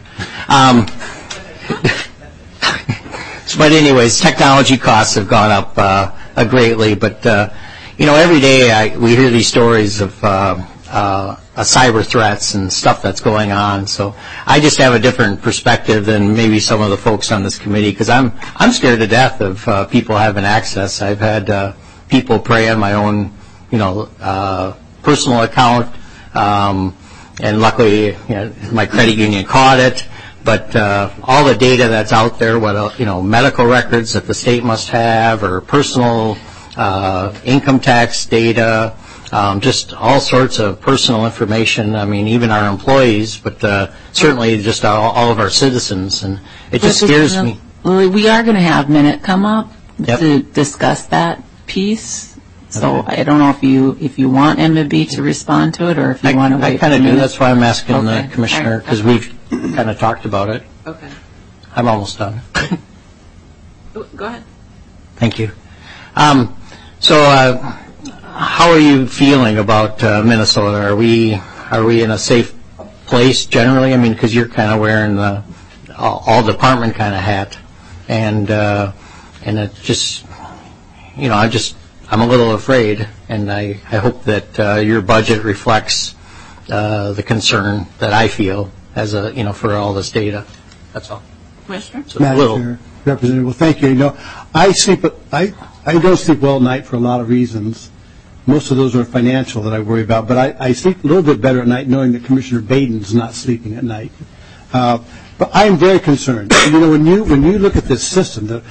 But anyways, technology costs have gone up greatly. But every day we hear these stories of cyber threats and stuff that's going on. So I just have a different perspective than maybe some of the folks on this committee, because I'm scared to death of people having access. I've had people prey on my own, personal account, and luckily, my credit union caught it. But all the data that's out there, medical records that the state must have, or personal income tax data, just all sorts of personal information. I mean, even our employees, but certainly just all of our citizens, and it just scares me. Lily, we are going to have Minute come up to discuss that piece. So okay. I don't know if you want MB to respond to it, or if you want to wait. I kind of do. That's why I'm asking the commissioner, because we've kind of talked about it. Okay. I'm almost done. Go ahead. Thank you. So how are you feeling about Minnesota? Are we in a safe place generally? I mean, because you're kind of wearing the all department kind of hat, and it just, I'm a little afraid, and I hope that your budget reflects the concern that I feel as for all this data. That's all. Commissioner? Madam Chair, Representative, well, thank you. I don't sleep well at night for a lot of reasons. Most of those are financial that I worry about, but I sleep a little bit better at night knowing that Commissioner Baden's not sleeping at night. But I am very concerned. When you look at this system, the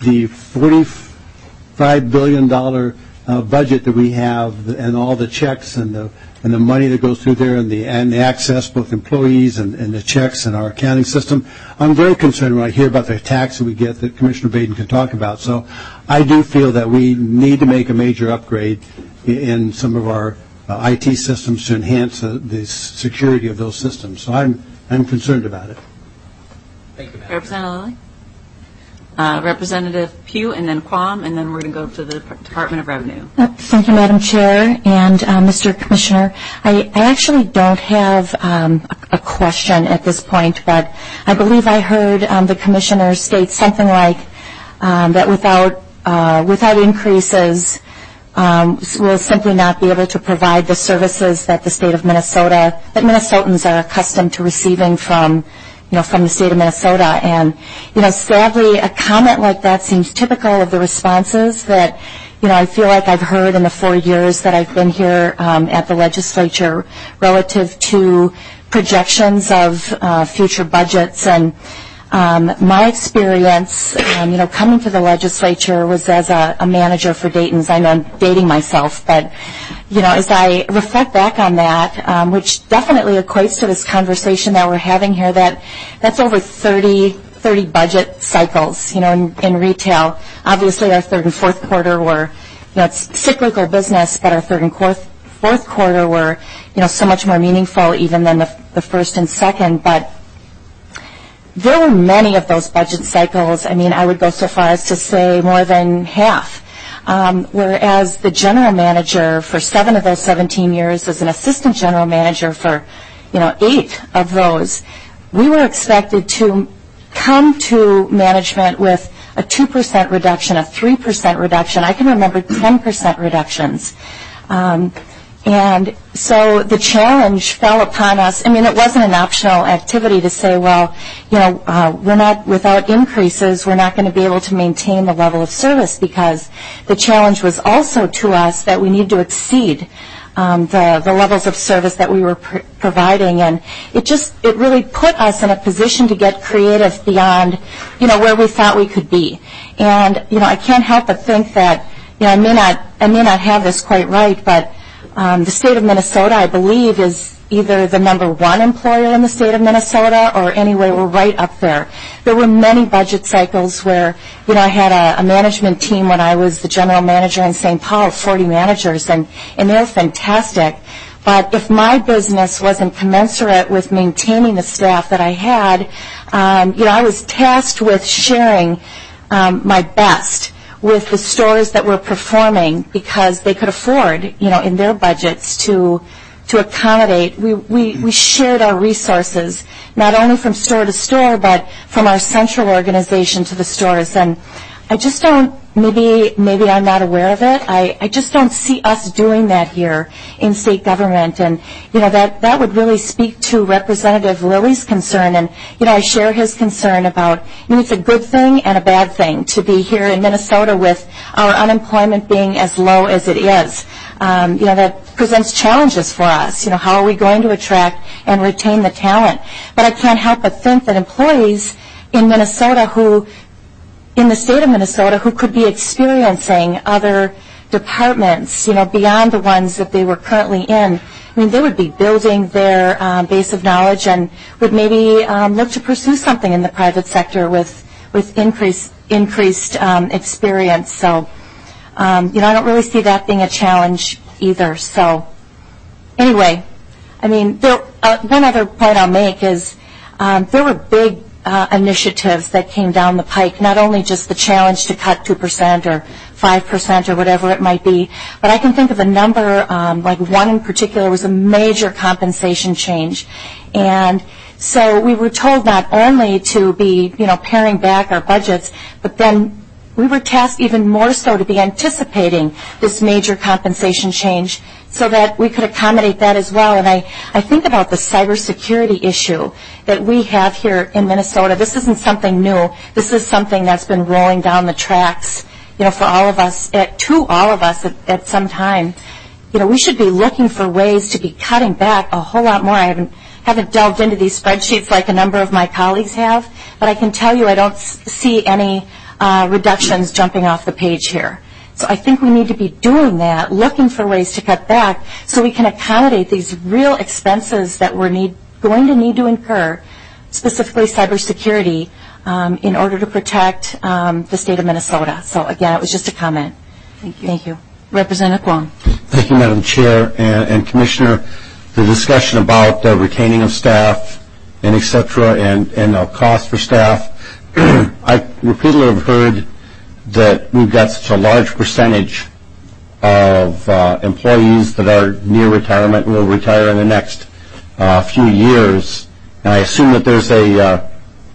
$45 billion budget that we have, and all the checks and the money that goes through there, and the access, both employees and the checks and our accounting system, I'm very concerned when I hear about the tax that we get that Commissioner Baden can talk about. So I do feel that we need to make a major upgrade in some of our IT systems to enhance the security of those systems. So I'm concerned about it. Thank you, Madam. Representative Lilly? Representative Pugh, and then Quam, and then we're going to go to the Department of Revenue. Thank you, Madam Chair and Mr. Commissioner. I actually don't have a question at this point, but I believe I heard the Commissioner state something like that without increases, we'll simply not be able to provide the services that the state of Minnesota, that Minnesotans are accustomed to receiving from the state of Minnesota. And, sadly, a comment like that seems typical of the responses that, I feel like I've heard in the 4 years that I've been here at the legislature relative to projections of future budgets. And my experience, coming to the legislature was as a manager for Dayton's. I know I'm dating myself, but, as I reflect back on that, which definitely equates to this conversation that we're having here, that's over 30 budget cycles, in retail. Obviously, our third and fourth quarter were, it's cyclical business, but our third and fourth quarter were, so much more meaningful even than the first and second. But there were many of those budget cycles. I mean, I would go so far as to say more than half. Whereas the general manager for 7 of those 17 years as an assistant general manager for, 8 of those, we were expected to come to management with a 2% reduction, a 3% reduction. I can remember 10% reductions. And so the challenge fell upon us. I mean, it wasn't an optional activity to say, well, we're not, without increases, we're not going to be able to maintain the level of service, because the challenge was also to us that we need to exceed the levels of service that we were providing. And it really put us in a position to get creative beyond, where we thought we could be. And, I can't help but think that, I may not have this quite right, but the state of Minnesota, I believe, is either the number 1 employer in the state of Minnesota, or anyway, we're right up there. There were many budget cycles where, I had a management team when I was the general manager in St. Paul, 40 managers, and they're fantastic. But if my business wasn't commensurate with maintaining the staff that I had, I was tasked with sharing my best with the stores that were performing, because they could afford, in their budgets to accommodate. We shared our resources, not only from store to store, but from our central organization to the stores. And I just don't, maybe I'm not aware of it. I just don't see us doing that here in state government. And, that would really speak to Representative Lilly's concern. And, I share his concern about, it's a good thing and a bad thing to be here in Minnesota with our unemployment being as low as it is. That presents challenges for us. How are we going to attract and retain the talent? But I can't help but think that employees in Minnesota in the state of Minnesota who could be experiencing other departments, beyond the ones that they were currently in, they would be building their base of knowledge and would maybe look to pursue something in the private sector with increased experience. So, I don't really see that being a challenge either. So, anyway, one other point I'll make is there were big initiatives that came down the pike, not only just the challenge to cut 2% or 5% or whatever it might be, but I can think of a number, like one in particular was a major compensation change. And so we were told not only to be, paring back our budgets, but then we were tasked even more so to be anticipating this major compensation change so that we could accommodate that as well. And I think about the cybersecurity issue that we have here in Minnesota. This isn't something new. This is something that's been rolling down the tracks, for all of us, at some time. We should be looking for ways to be cutting back a whole lot more. I haven't delved into these spreadsheets like a number of my colleagues have, but I can tell you I don't see any reductions jumping off the page here. So I think we need to be doing that, looking for ways to cut back so we can accommodate these real expenses that we're going to need to incur, specifically cybersecurity, in order to protect the state of Minnesota. So again, it was just a comment. Thank you. Thank you. Representative Kwong. Thank you, Madam Chair and Commissioner. The discussion about retaining of staff and et cetera and cost for staff, I repeatedly have heard that we've got such a large percentage of employees that are near retirement and will retire in the next few years. And I assume that there's a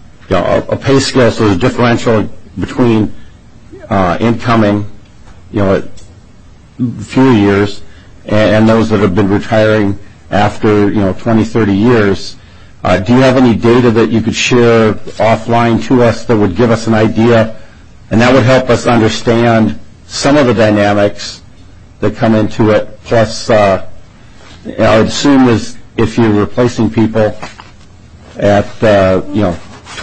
pay scale, so there's a differential between incoming, a few years, and those that have been retiring after 20, 30 years. Do you have any data that you could share offline to us that would give us an idea, and that would help us understand some of the dynamics that come into it? Plus, I would assume is if you're replacing people at 20 or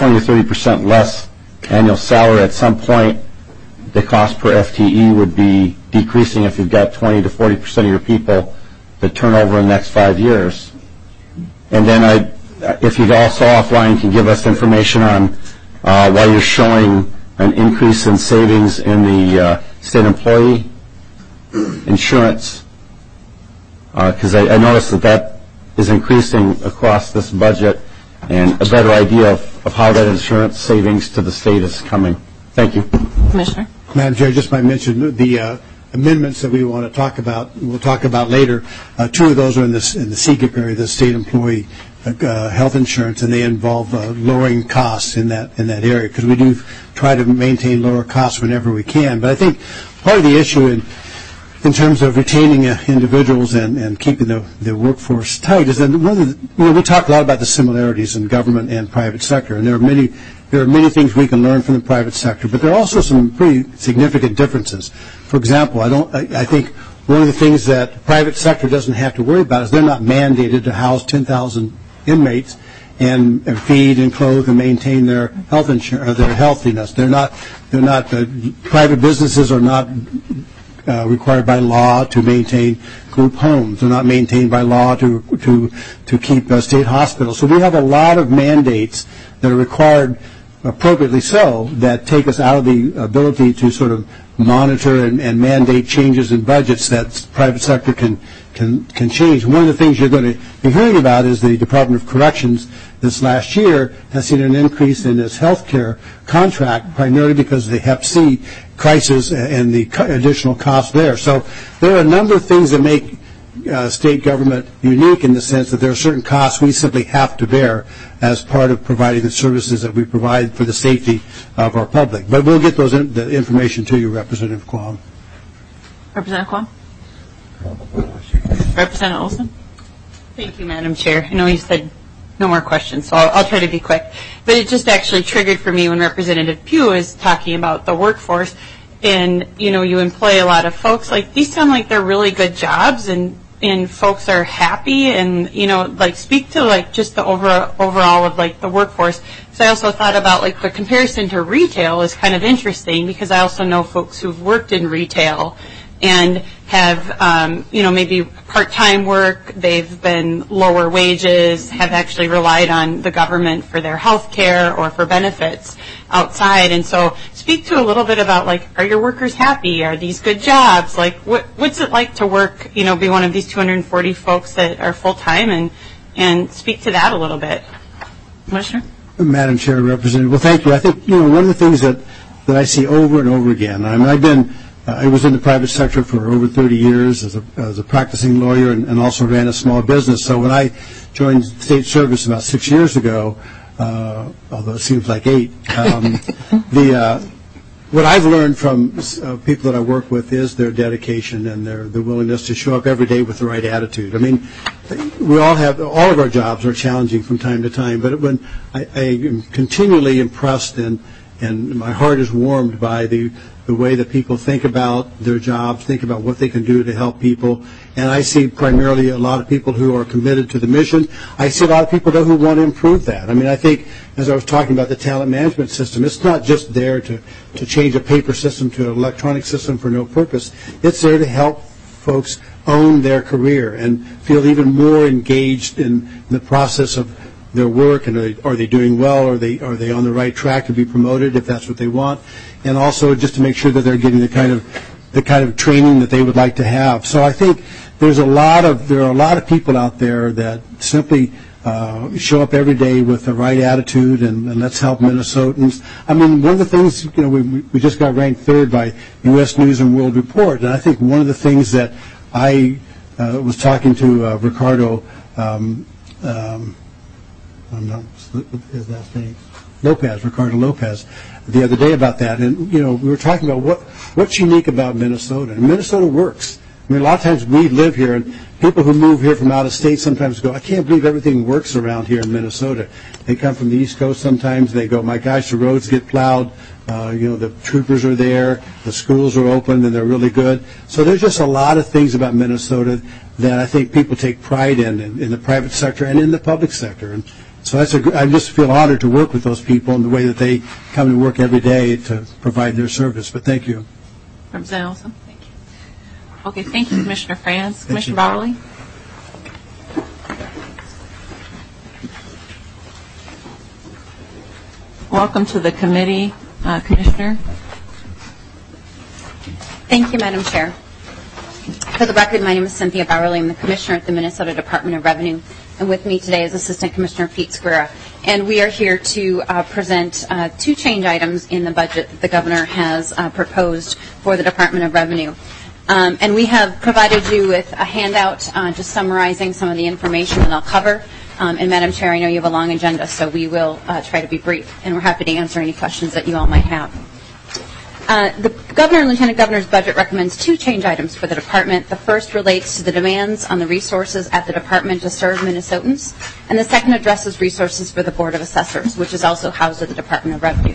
30% less annual salary, at some point the cost per FTE would be decreasing if you've got 20 to 40% of your people that turn over in the next 5 years. And then if you'd also offline can give us information on why you're showing an increase in savings in the state employee insurance, because I noticed that is increasing across this budget, and a better idea of how that insurance savings to the state is coming. Thank you. Commissioner? Madam Chair, I just might mention the amendments that we want to talk about. We'll talk about later. Two of those are in the CGIP area, the state employee health insurance, and they involve lowering costs in that area, because we do try to maintain lower costs whenever we can. But I think part of the issue in terms of retaining individuals and keeping the workforce tight is that we talk a lot about the similarities in government and private sector, and there are many things we can learn from the private sector, but there are also some pretty significant differences. For example, I think one of the things that the private sector doesn't have to worry about is they're not mandated to house 10,000 inmates and feed and clothe and maintain their health insurance, their healthiness. They're not private businesses are not required by law to maintain group homes. They're not maintained by law to keep state hospitals. So we have a lot of mandates that are required, appropriately so, that take us out of the ability to sort of monitor and mandate changes in budgets that the private sector can change. One of the things you're going to be hearing about is the Department of Corrections this last year has seen an increase in its health care contract, primarily because of the Hep C crisis and the additional costs there. So there are a number of things that make state government unique in the sense that there are certain costs we simply have to bear as part of providing the services that we provide for the safety of our public. But we'll get the information to you, Representative Quam. Representative Quam? Representative Olson? Thank you, Madam Chair. I know you said no more questions, so I'll try to be quick. But it just actually triggered for me when Representative Pugh was talking about the workforce, and you employ a lot of folks. Like, these sound like they're really good jobs, and folks are happy, and speak to just the overall of the workforce. So I also thought about the comparison to retail is kind of interesting, because I also know folks who've worked in retail and have maybe part-time work, they've been lower wages, have actually relied on the government for their health care or for benefits outside. And so speak to a little bit about are your workers happy? Are these good jobs? What's it like to work, be one of these 240 folks that are full-time, and speak to that a little bit. Commissioner? Madam Chair, Representative, well, thank you. I think one of the things that I see over and over again, I was in the private sector for over 30 years as a practicing lawyer, and also ran a small business. So when I joined state service about 6 years ago, although it seems like 8, what I've learned from people that I work with is their dedication and their willingness to show up every day with the right attitude. I mean, all of our jobs are challenging from time to time, but when I am continually impressed and my heart is warmed by the way that people think about their jobs, think about what they can do to help people. And I see primarily a lot of people who are committed to the mission. I see a lot of people, though, who want to improve that. I mean, I think, as I was talking about the talent management system, it's not just there to change a paper system to an electronic system for no purpose. It's there to help folks own their career and feel even more engaged in the process of their work, and are they doing well? Are they on the right track to be promoted if that's what they want? And also just to make sure that they're getting the kind of training that they would like to have. So I think there are a lot of people out there that simply show up every day with the right attitude and let's help Minnesotans. I mean, one of the things, we just got ranked third by U.S. News and World Report, and I think one of the things that I was talking to Ricardo, Ricardo Lopez, the other day about that, and we were talking about what's unique about Minnesota. And Minnesota works. I mean, a lot of times we live here, and people who move here from out of state sometimes go, I can't believe everything works around here in Minnesota. They come from the East Coast sometimes. They go, my gosh, the roads get plowed. The troopers are there. The schools are open, and they're really good. So there's just a lot of things about Minnesota that I think people take pride in the private sector and in the public sector. And so I just feel honored to work with those people in the way that they come to work every day to provide their service. But thank you. Representative Olson? Thank you. Okay, thank you, Commissioner Franz. Commissioner Bowerly? Welcome to the committee, Commissioner. Thank you, Madam Chair. For the record, my name is Cynthia Bowerly. I'm the Commissioner at the Minnesota Department of Revenue. And with me today is Assistant Commissioner Pete Squira. And we are here to present two change items in the budget that the Governor has proposed for the Department of Revenue. And we have provided you with a handout just summarizing some of the information that I'll cover. And Madam Chair, I know you have a long agenda, so we will try to be brief. And we're happy to answer any questions that you all might have. The Governor and Lieutenant Governor's budget recommends two change items for the Department. The first relates to the demands on the resources at the Department to serve Minnesotans, and the second addresses resources for the Board of Assessors, which is also housed at the Department of Revenue.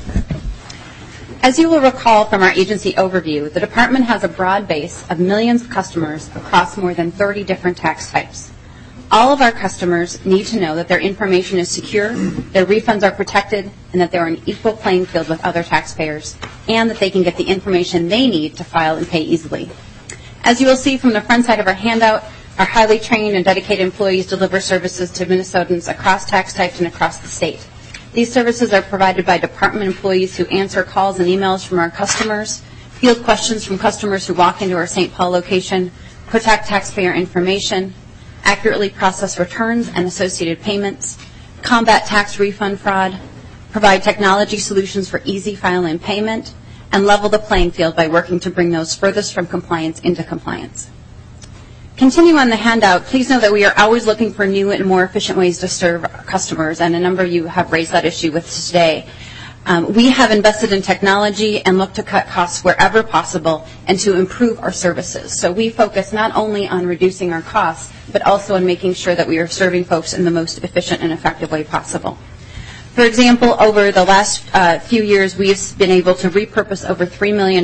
As you will recall from our agency overview, the Department has a broad base of millions of customers across more than 30 different tax types. All of our customers need to know that their information is secure, their refunds are protected, and that they're on an equal playing field with other taxpayers, and that they can get the information they need to file and pay easily. As you will see from the front side of our handout, our highly trained and dedicated employees deliver services to Minnesotans across tax types and across the state. These services are provided by department employees who answer calls and emails from our customers, field questions from customers who walk into our St. Paul location, protect taxpayer information, accurately process returns and associated payments, combat tax refund fraud, provide technology solutions for easy file and payment, and level the playing field by working to bring those furthest from compliance into compliance. Continue on the handout, please know that we are always looking for new and more efficient ways to serve our customers, and a number of you have raised that issue with us today. We have invested in technology and look to cut costs wherever possible and to improve our services. So we focus not only on reducing our costs, but also on making sure that we are serving folks in the most efficient and effective way possible. For example, over the last few years, we've been able to repurpose over $3 million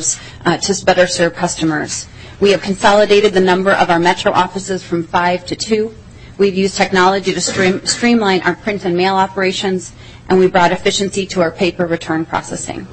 to better serve customers. We have consolidated the number of our metro offices from 5 to 2. We've used technology to streamline our print and mail operations, and we brought efficiency to our paper return processing.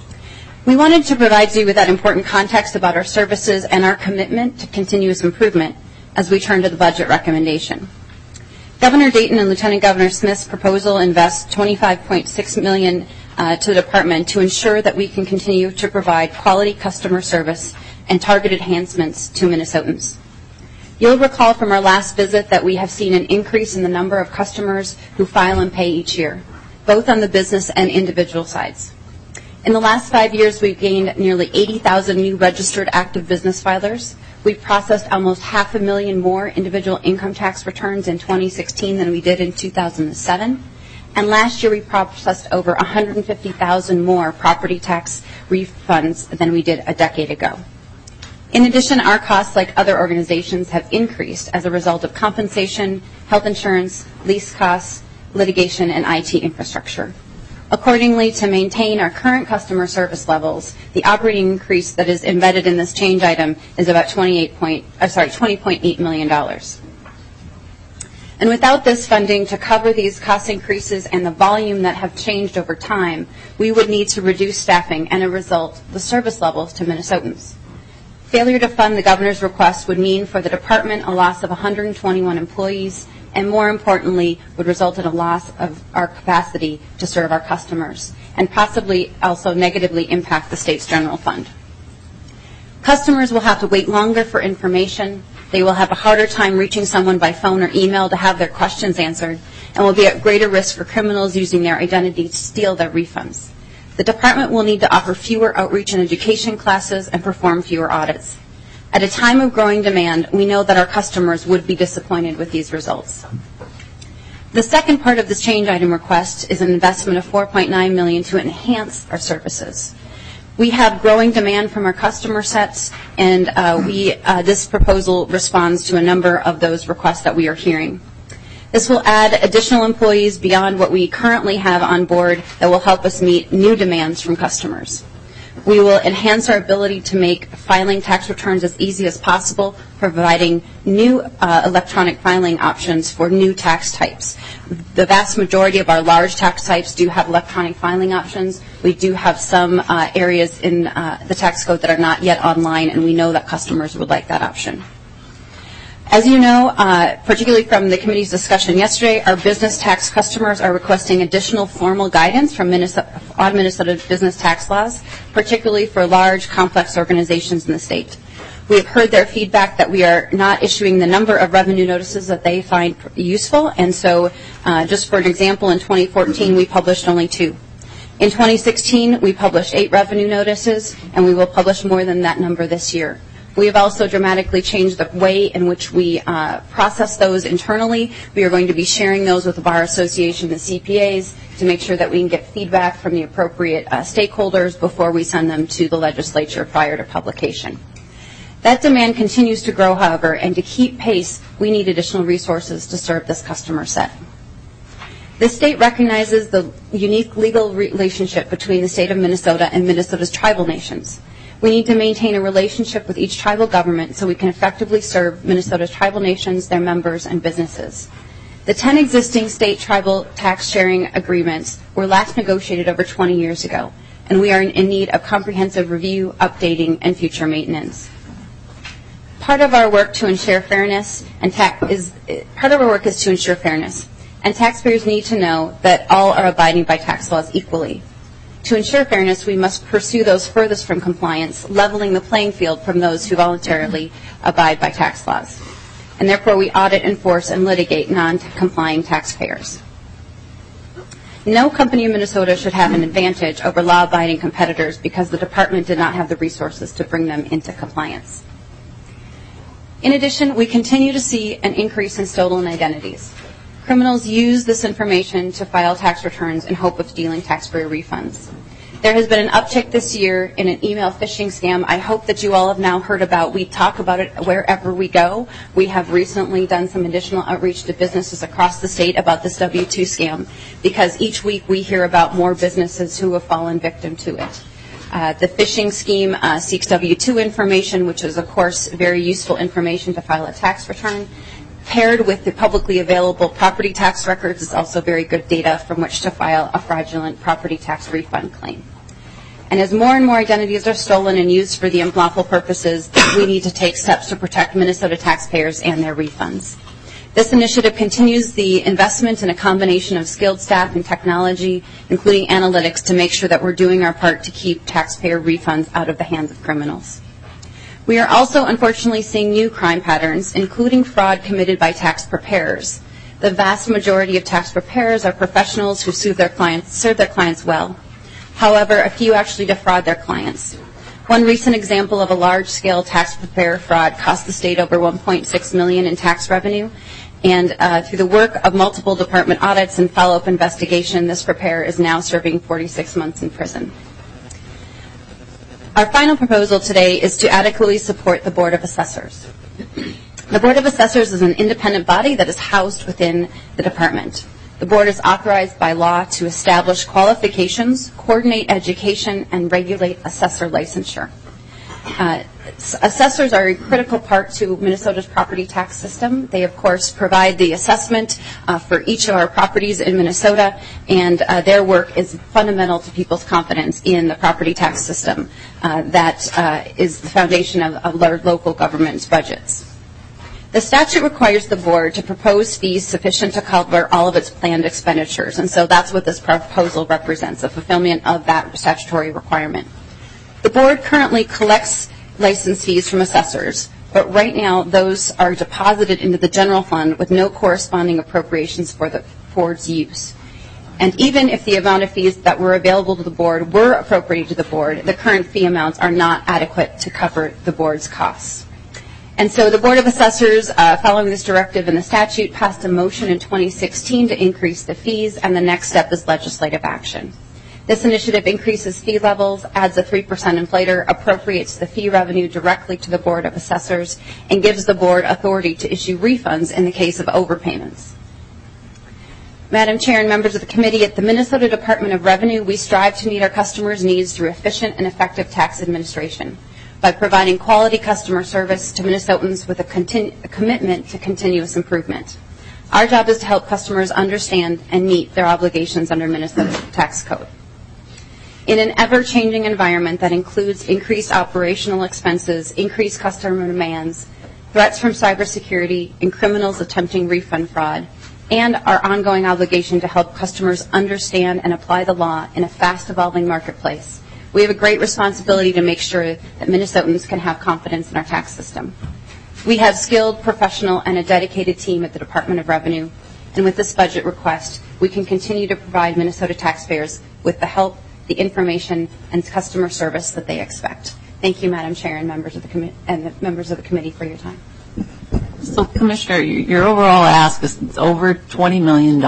We wanted to provide you with that important context about our services and our commitment to continuous improvement as we turn to the budget recommendation. Governor Dayton and Lieutenant Governor Smith's proposal invests $25.6 million to the department to ensure that we can continue to provide quality customer service and targeted enhancements to Minnesotans. You'll recall from our last visit that we have seen an increase in the number of customers who file and pay each year, both on the business and individual sides. In the last 5 years, we've gained nearly 80,000 new registered active business filers. We've processed almost 500,000 more individual income tax returns in 2016 than we did in 2007. And last year, we processed over 150,000 more property tax refunds than we did a decade ago. In addition, our costs, like other organizations, have increased as a result of compensation, health insurance, lease costs, litigation, and IT infrastructure. Accordingly, to maintain our current customer service levels, the operating increase that is embedded in this change item is about $20.8 million. And without this funding to cover these cost increases and the volume that have changed over time, we would need to reduce staffing and, as a result, the service levels to Minnesotans. Failure to fund the governor's request would mean for the department a loss of 121 employees, and more importantly, would result in a loss of our capacity to serve our customers, and possibly also negatively impact the state's general fund. Customers will have to wait longer for information, They will have a harder time reaching someone by phone or email to have their questions answered, and will be at greater risk for criminals using their identity to steal their refunds. The department will need to offer fewer outreach and education classes and perform fewer audits. At a time of growing demand, we know that our customers would be disappointed with these results. The second part of this change item request is an investment of $4.9 million to enhance our services. We have growing demand from our customer sets, and this proposal responds to a number of those requests that we are hearing. This will add additional employees beyond what we currently have on board that will help us meet new demands from customers. We will enhance our ability to make filing tax returns as easy as possible, providing new electronic filing options for new tax types. The vast majority of our large tax types do have electronic filing options. We do have some areas in the tax code that are not yet online, and we know that customers would like that option. As you know, particularly from the committee's discussion yesterday, our business tax customers are requesting additional formal guidance from Minnesota's business tax laws, particularly for large, complex organizations in the state. We have heard their feedback that we are not issuing the number of revenue notices that they find useful, and so just for an example, in 2014 we published only 2. In 2016 we published 8 revenue notices, and we will publish more than that number this year. We have also dramatically changed the way in which we process those internally. We are going to be sharing those with the Bar Association, the CPAs, to make sure that we can get feedback from the appropriate stakeholders before we send them to the legislature prior to publication. That demand continues to grow, however, and to keep pace, we need additional resources to serve this customer set. The state recognizes the unique legal relationship between the state of Minnesota and Minnesota's tribal nations. We need to maintain a relationship with each tribal government so we can effectively serve Minnesota's tribal nations, their members, and businesses. The 10 existing state tribal tax sharing agreements were last negotiated over 20 years ago, and we are in need of comprehensive review, updating, and future maintenance. Part of our work is to ensure fairness, and taxpayers need to know that all are abiding by tax laws equally. To ensure fairness, we must pursue those furthest from compliance, leveling the playing field from those who voluntarily abide by tax laws. And therefore, we audit, enforce, and litigate non-complying taxpayers. No company in Minnesota should have an advantage over law-abiding competitors because the department did not have the resources to bring them into compliance. In addition, we continue to see an increase in stolen identities. Criminals use this information to file tax returns in hope of stealing taxpayer refunds. There has been an uptick this year in an email phishing scam I hope that you all have now heard about. We talk about it wherever we go. We have recently done some additional outreach to businesses across the state about this W-2 scam because each week we hear about more businesses who have fallen victim to it. The phishing scheme seeks W-2 information, which is, of course, very useful information to file a tax return. Paired with the publicly available property tax records is also very good data from which to file a fraudulent property tax refund claim. And as more and more identities are stolen and used for the unlawful purposes, we need to take steps to protect Minnesota taxpayers and their refunds. This initiative continues the investment in a combination of skilled staff and technology, including analytics, to make sure that we're doing our part to keep taxpayer refunds out of the hands of criminals. We are also, unfortunately, seeing new crime patterns, including fraud committed by tax preparers. The vast majority of tax preparers are professionals who serve their clients well. However, a few actually defraud their clients. One recent example of a large-scale tax preparer fraud cost the state over $1.6 million in tax revenue. And through the work of multiple department audits and follow-up investigation, this preparer is now serving 46 months in prison. Our final proposal today is to adequately support the Board of Assessors. The Board of Assessors is an independent body that is housed within the department. The board is authorized by law to establish qualifications, coordinate education, and regulate assessor licensure. Assessors are a critical part to Minnesota's property tax system. They, of course, provide the assessment for each of our properties in Minnesota, and their work is fundamental to people's confidence in the property tax system. That is the foundation of local government's budgets. The statute requires the board to propose fees sufficient to cover all of its planned expenditures, and so that's what this proposal represents, a fulfillment of that statutory requirement. The board currently collects license fees from assessors But right now, those are deposited into the general fund with no corresponding appropriations for its use. And even if the amount of fees that were available to the board were appropriated to the board, the current fee amounts are not adequate to cover the board's costs. And so the Board of Assessors, following this directive in the statute, passed a motion in 2016 to increase the fees, and the next step is legislative action. This initiative increases fee levels, adds a 3% inflator, appropriates the fee revenue directly to the Board of Assessors, and gives the board authority to issue refunds in the case of overpayments. Madam Chair and members of the committee, at the Minnesota Department of Revenue, we strive to meet our customers' needs through efficient and effective tax administration by providing quality customer service to Minnesotans with a commitment to continuous improvement. Our job is to help customers understand and meet their obligations under Minnesota's tax code. In an ever-changing environment that includes increased operational expenses, increased customer demands, threats from cybersecurity, and criminals attempting refund fraud, and our ongoing obligation to help customers understand and apply the law in a fast-evolving marketplace, we have a great responsibility to make sure that Minnesotans can have confidence in our tax system. We have skilled, professional, and a dedicated team at the Department of Revenue, and with this budget request, we can continue to provide Minnesota taxpayers with the help, the information, and customer service that they expect. Thank you, Madam Chair and members of the committee for your time. So, Commissioner, your overall ask is over $20 million.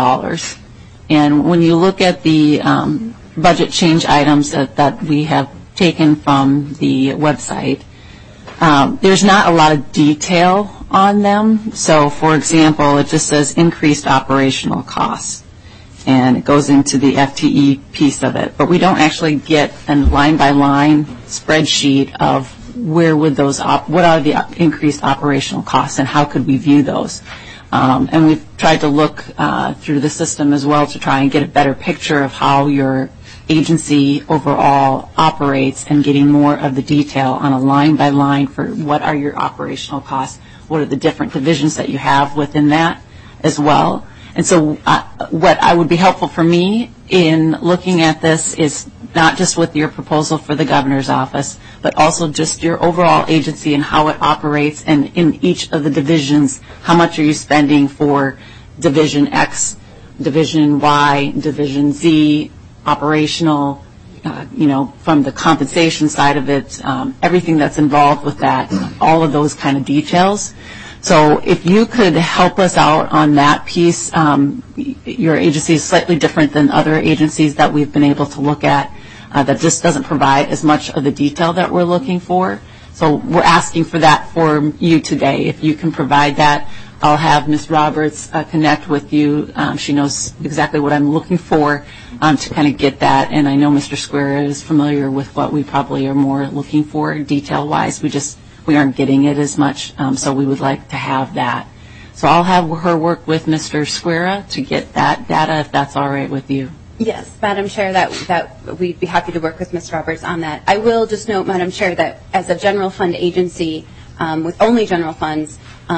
And when you look at the budget change items that we have taken from the website, there's not a lot of detail on them. So, for example, it just says increased operational costs, and it goes into the FTE piece of it. But we don't actually get a line-by-line spreadsheet of where would those what are the increased operational costs and how could we view those. And we've tried to look through the system as well to try and get a better picture of how your agency overall operates and getting more of the detail on a line-by-line for what are your operational costs, what are the different divisions that you have within that as well. And so what would be helpful for me in looking at this is not just with your proposal for the governor's office, but also just your overall agency and how it operates, and in each of the divisions, how much are you spending for Division X, Division Y, Division Z, operational, from the compensation side of it, everything that's involved with that, all of those kind of details. So if you could help us out on that piece, your agency is slightly different than other agencies that we've been able to look at that just doesn't provide as much of the detail that we're looking for. So we're asking for that for you today. If you can provide that, I'll have Ms. Roberts connect with you. She knows exactly what I'm looking for to kind of get that. And I know Mr. Square is familiar with what we probably are more looking for detail-wise. We aren't getting it as much, so we would like to have that. So I'll have her work with Mr. Square to get that data, if that's all right with you. Yes, Madam Chair, that we'd be happy to work with Ms. Roberts on that. I will just note, Madam Chair, that as a general fund agency with only general funds,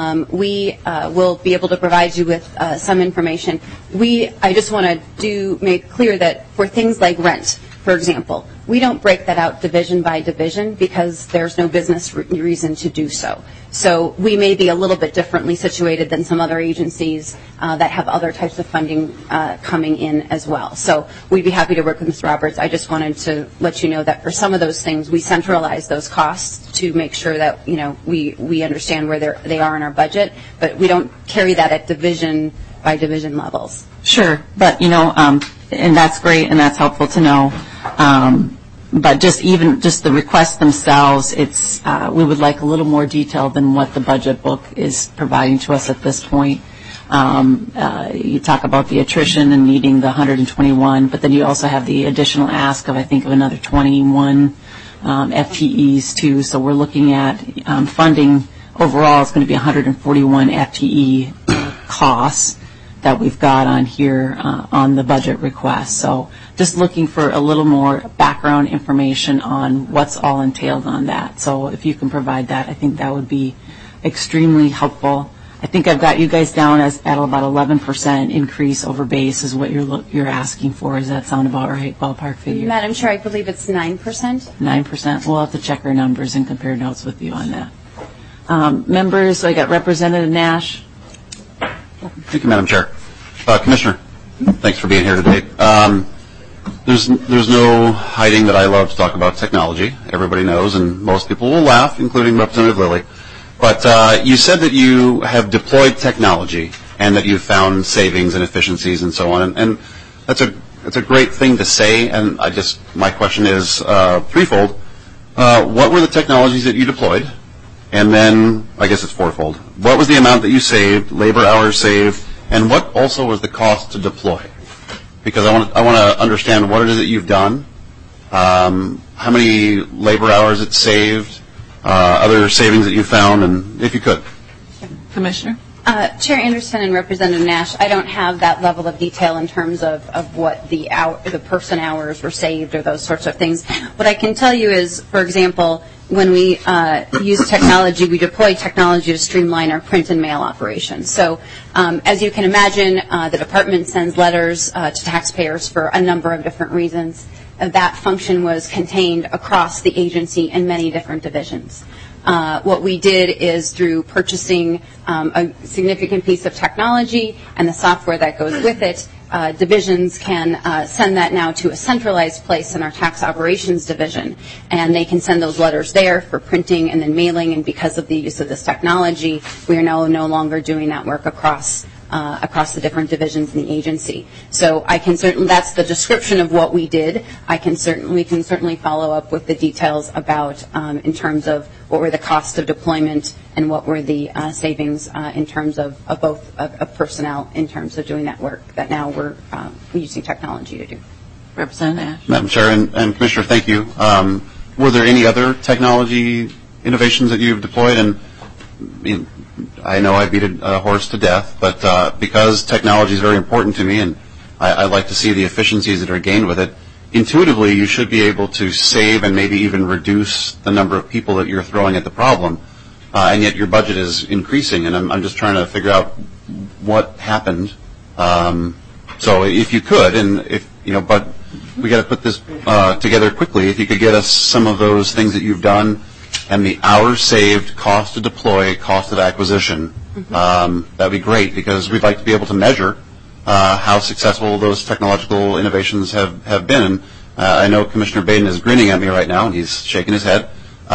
we will be able to provide you with some information. I just want to make clear that for things like rent, for example, we don't break that out division by division because there's no business reason to do so. So we may be a little bit differently situated than some other agencies that have other types of funding coming in as well. So we'd be happy to work with Ms. Roberts. I just wanted to let you know that for some of those things, we centralize those costs to make sure that we understand where they are in our budget, but we don't carry that at division by division levels. Sure, but and that's great and that's helpful to know. But just the requests themselves, we would like a little more detail than what the budget book is providing to us at this point. You talk about the attrition and needing the 121, but then you also have the additional ask of, I think, of another 21 FTEs too. So we're looking at funding overall. It's going to be 141 FTE costs that we've got on here on the budget request. So just looking for a little more background information on what's all entailed on that. So if you can provide that, I think that would be extremely helpful. I think I've got you guys down at about 11% increase over base is what you're asking for. Does that sound about right, ballpark figure? Madam Chair, I believe it's 9%. 9%. We'll have to check our numbers and compare notes with you on that. Members, I got Representative Nash. Thank you, Madam Chair. Commissioner, thanks for being here today. There's no hiding that I love to talk about technology. Everybody knows, and most people will laugh, including Representative Lilly. But you said that you have deployed technology and that you've found savings and efficiencies and so on, and that's a great thing to say. And my question is threefold. What were the technologies that you deployed? And then, I guess it's fourfold. What was the amount that you saved, labor hours saved, and what also was the cost to deploy? Because I want to understand what it is that you've done, how many labor hours it saved, other savings that you found, and if you could. Commissioner? Chair Anderson and Representative Nash, I don't have that level of detail in terms of what the person hours were saved or those sorts of things. What I can tell you is, for example, when we use technology, we deploy technology to streamline our print and mail operations. So as you can imagine, the department sends letters to taxpayers for a number of different reasons. That function was contained across the agency in many different divisions. What we did is through purchasing a significant piece of technology and the software that goes with it, divisions can send that now to a centralized place in our tax operations division, and they can send those letters there for printing and then mailing, and because of the use of this technology, we are now no longer doing that work across the different divisions in the agency. So I can certainly, that's the description of what we did. We can certainly follow up with the details about in terms of what were the costs of deployment and what were the savings in terms of both of personnel in terms of doing that work that now we're using technology to do. Representative Nash. Madam Chair and Commissioner, thank you. Were there any other technology innovations that you've deployed? And I know I beat a horse to death, but because technology is very important to me and I like to see the efficiencies that are gained with it, intuitively you should be able to save and maybe even reduce the number of people that you're throwing at the problem, and yet your budget is increasing, and I'm just trying to figure out what happened. So if you could, but we got to put this together quickly, if you could get us some of those things that you've done and the hours saved, cost to deploy, cost of acquisition, that'd be great, because we'd like to be able to measure how successful those technological innovations have been. I know Commissioner Baden is grinning at me right now, and he's shaking his head.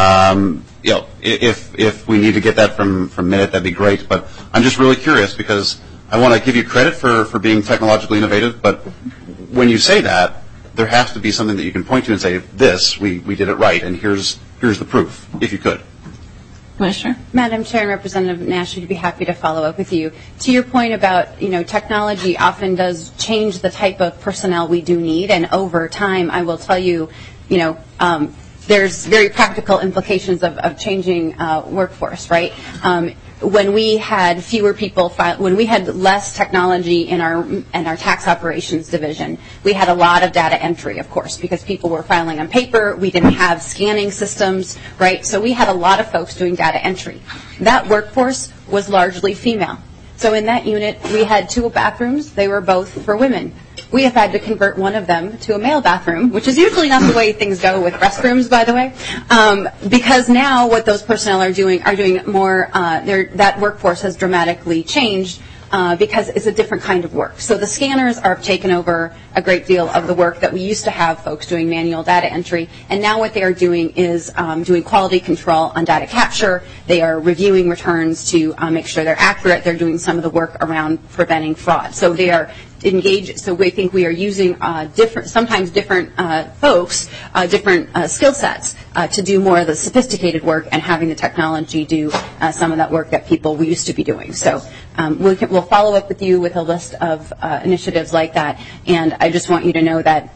If we need to get that from Minute, that'd be great. But I'm just really curious, because I want to give you credit for being technologically innovative, but when you say that, there has to be something that you can point to and say, this, we did it right, and here's the proof, if you could. Commissioner? Madam Chair and Representative Nash, would be happy to follow up with you. To your point about, technology often does change the type of personnel we do need, and over time, I will tell you, there's very practical implications of changing workforce, right? When we had fewer people, when we had less technology in our tax operations division, we had a lot of data entry, of course, because people were filing on paper. We didn't have scanning systems, right? So we had a lot of folks doing data entry. That workforce was largely female. So in that unit, we had 2 bathrooms. They were both for women. We have had to convert one of them to a male bathroom, which is usually not the way things go with restrooms, by the way, because now what those personnel are doing more, that workforce has dramatically changed because it's a different kind of work. So the scanners are taken over a great deal of the work that we used to have folks doing manual data entry, and now what they are doing is doing quality control on data capture. They are reviewing returns to make sure they're accurate. They're doing some of the work around preventing fraud. So they are engaged. So we think we are using sometimes different folks, different skill sets to do more of the sophisticated work, and having the technology do some of that work that we used to be doing. So we'll follow up with you with a list of initiatives like that. And I just want you to know that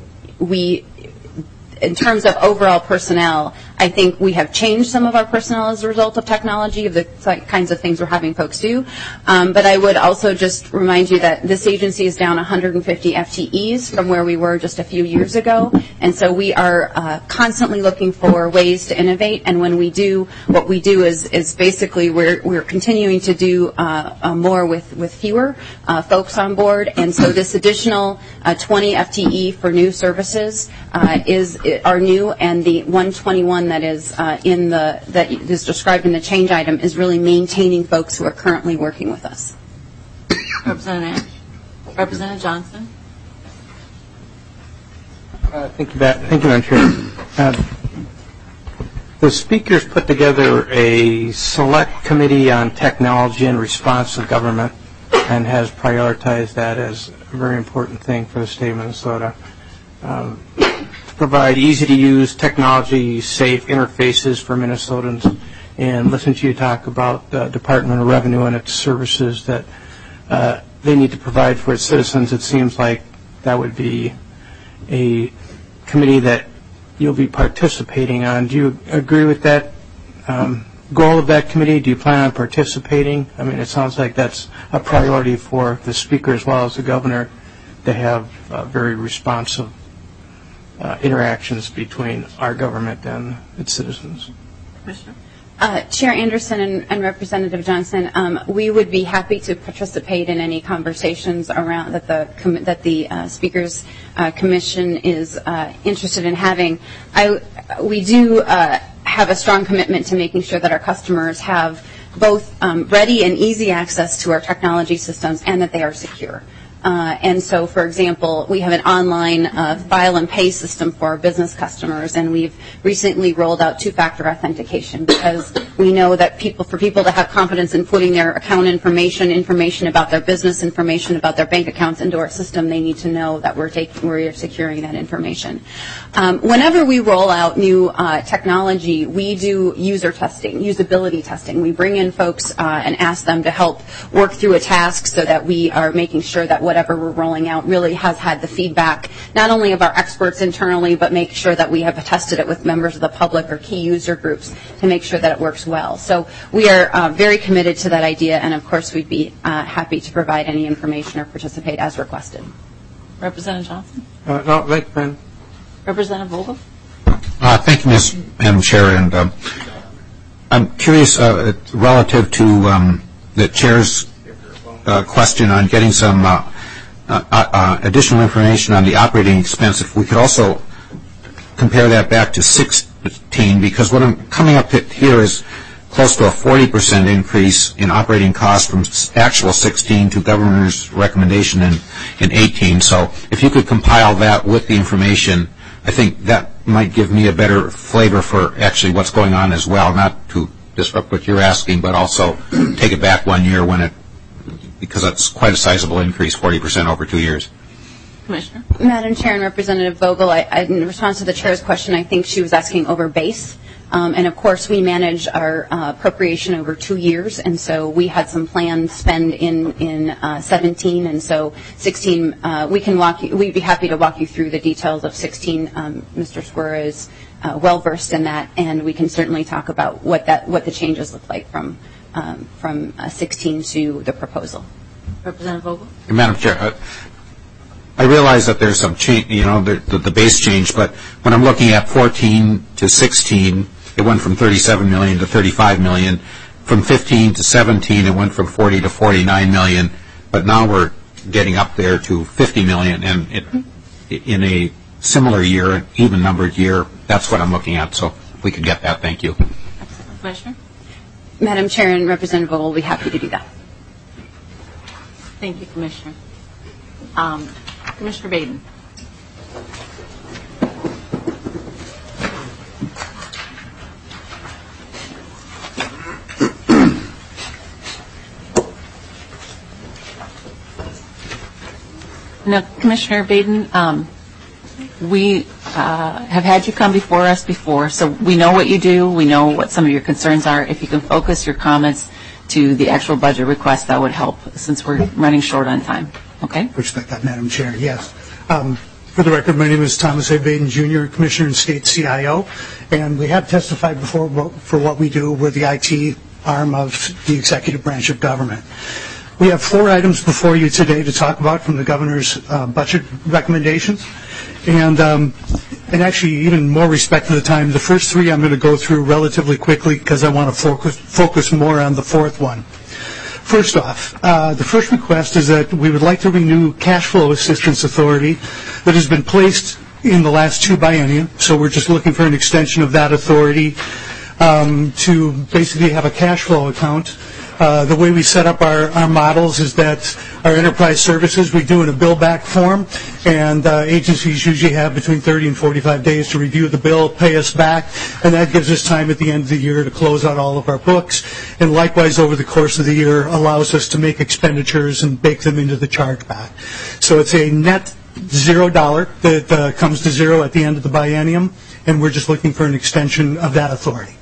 in terms of overall personnel, I think we have changed some of our personnel as a result of technology, of the kinds of things we're having folks do. But I would also just remind you that this agency is down 150 FTEs from where we were just a few years ago. And so we are constantly looking for ways to innovate. And when we do, what we do is basically we're continuing to do more with fewer folks on board. And so this additional 20 FTE for new services is are new, and the 121 that is that is described in the change item is really maintaining folks who are currently working with us. Representative Johnson. Thank you, Madam Chair. The speakers put together a select committee on technology and responsive government and has prioritized that as a very important thing for the state of Minnesota. To provide easy-to-use technology, safe interfaces for Minnesotans, and listen to you talk about the Department of Revenue and its services that they need to provide for its citizens. It seems like that would be a committee that you'll be participating on. Do you agree with that goal of that committee? Do you plan on participating? I mean, it sounds like that's a priority for the speaker as well as the governor to have very responsive interactions between our government and its citizens. Commissioner? Chair Anderson and Representative Johnson, we would be happy to participate in any conversations around that the Speaker's Commission is interested in having. We do have a strong commitment to making sure that our customers have both ready and easy access to our technology systems and that they are secure. And so, for example, we have an online file and pay system for our business customers, and we've recently rolled out two-factor authentication because we know that for people to have confidence in putting their account information about their business, information about their bank accounts into our system, they need to know that we're securing that information. Whenever we roll out new technology, we do user testing, usability testing. We bring in folks and ask them to help work through a task so that we are making sure that whatever we're rolling out really has had the feedback, not only of our experts internally, but make sure that we have tested it with members of the public or key user groups to make sure that it works well. So we are very committed to that idea, and of course we'd be happy to provide any information or participate as requested. Representative Johnson? No, thank you, ma'am. Representative Vogel? Thank you, Madam Chair. And I'm curious relative to the Chair's question on getting some additional information on the operating expense. If we could also compare that back to 16, because what I'm coming up here is close to a 40% increase in operating costs from actual 16 to governor's recommendation in 18. So if you could compile that with the information, I think that might give me a better flavor for actually what's going on as well, not to disrupt what you're asking, but also take it back 1 year because that's quite a sizable increase, 40% over 2 years. Commissioner? Madam Chair and Representative Vogel, in response to the Chair's question, I think she was asking over base. And of course, we manage our appropriation over 2 years, and so we had some planned spend in 17, and so 16. We'd be happy to walk you through the details of 16. Mr. Squirra is well versed in that, and we can certainly talk about what the changes look like from 16 to the proposal. Representative Vogel? Madam Chair, I realize that there's some change, the base change, but when I'm looking at 14 to 16, it went from 37 million to 35 million. From 15 to 17, it went from 40 to 49 million. But now we're getting up there to 50 million, and in a similar year, an even-numbered year, that's what I'm looking at. So if we could get that, thank you. Commissioner? Madam Chair and Representative Vogel will be happy to do that. Thank you, Commissioner. Commissioner Baden. Now, Commissioner Baden, we have had you come before us before, so we know what you do. We know what some of your concerns are. If you can focus your comments to the actual budget request, that would help since we're running short on time. Okay? Respect that, Madam Chair. Yes. For the record, my name is Thomas A. Baden, Jr., Commissioner and State CIO, and we have testified before for what we do. We're the IT arm of the executive branch of government. We have 4 items before you today to talk about from the governor's budget recommendations, and actually, even more respect for the time, the first 3 I'm going to go through relatively quickly because I want to focus more on the 4th one. First off, the first request is that we would like to renew cash flow assistance authority that has been placed in the last 2 biennia, so we're just looking for an extension of that authority to basically have a cash flow account. The way we set up our models is that our enterprise services we do in a bill back form, and agencies usually have between 30 and 45 days to review the bill, pay us back, and that gives us time at the end of the year to close out all of our books, and likewise over the course of the year allows us to make expenditures and bake them into the chargeback. So it's a net $0 that comes to zero at the end of the biennium, and we're just looking for an extension of that authority.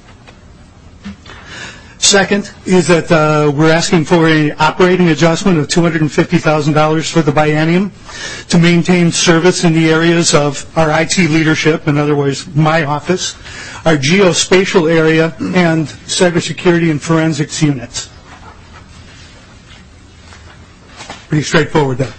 Second is that we're asking for an operating adjustment of $250,000 for the biennium to maintain service in the areas of our IT leadership, in other words, my office, our geospatial area, and cybersecurity and forensics units. Pretty straightforward there.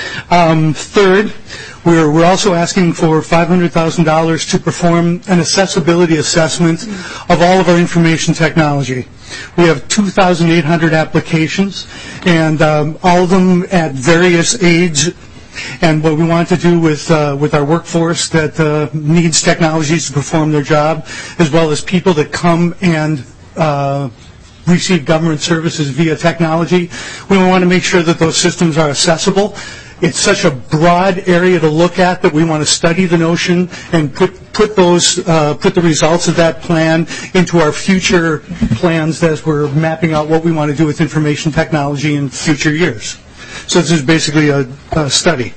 Third, we're also asking for $500,000 to perform an accessibility assessment of all of our information technology. We have 2,800 applications, and all of them at various age. And what we want to do with our workforce that needs technologies to perform their job, as well as people that come and receive government services via technology, we want to make sure that those systems are accessible. It's such a broad area to look at that we want to study the notion and put the results of that plan into our future plans as we're mapping out what we want to do with information technology in future years. So this is basically a study.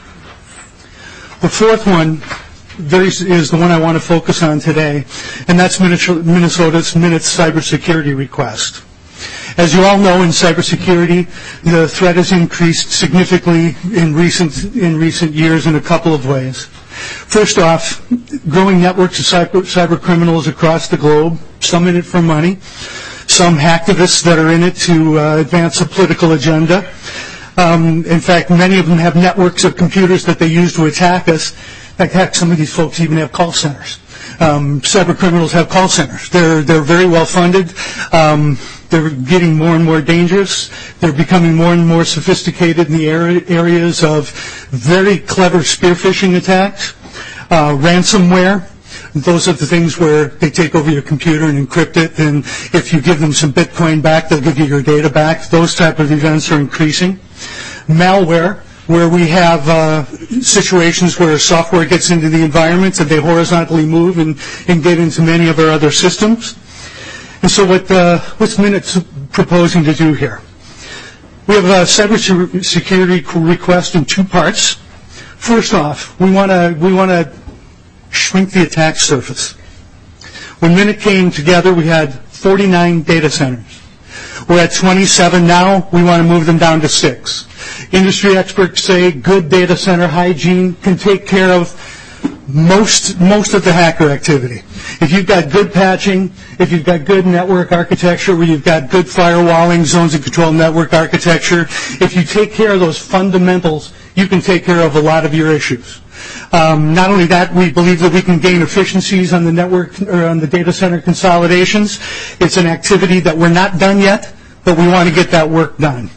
The fourth one is the one I want to focus on today, and that's Minnesota's Minute cybersecurity request. As you all know, in cybersecurity, the threat has increased significantly in recent years in a couple of ways. First off, growing networks of cyber criminals across the globe, some in it for money, some hacktivists that are in it to advance a political agenda. In fact, many of them have networks of computers that they use to attack us. In fact, some of these folks even have call centers. Cyber criminals have call centers. They're very well funded. They're getting more and more dangerous. They're becoming more and more sophisticated in the areas of very clever spear phishing attacks, ransomware. Those are the things where they take over your computer and encrypt it, and if you give them some Bitcoin back, they'll give you your data back. Those type of events are increasing. Malware, where we have situations where software gets into the environment and they horizontally move and get into many of our other systems. And so what's Minute proposing to do here? We have a cybersecurity request in 2 parts. First off, we want to shrink the attack surface. When Minute came together, we had 49 data centers. We're at 27 now. We want to move them down to 6. Industry experts say good data center hygiene can take care of most of the hacker activity. If you've got good patching, if you've got good network architecture, where you've got good firewalling, zones of control network architecture, if you take care of those fundamentals, you can take care of a lot of your issues. Not only that, we believe that we can gain efficiencies on the network or on the data center consolidations. It's an activity that we're not done yet, but we want to get that work done.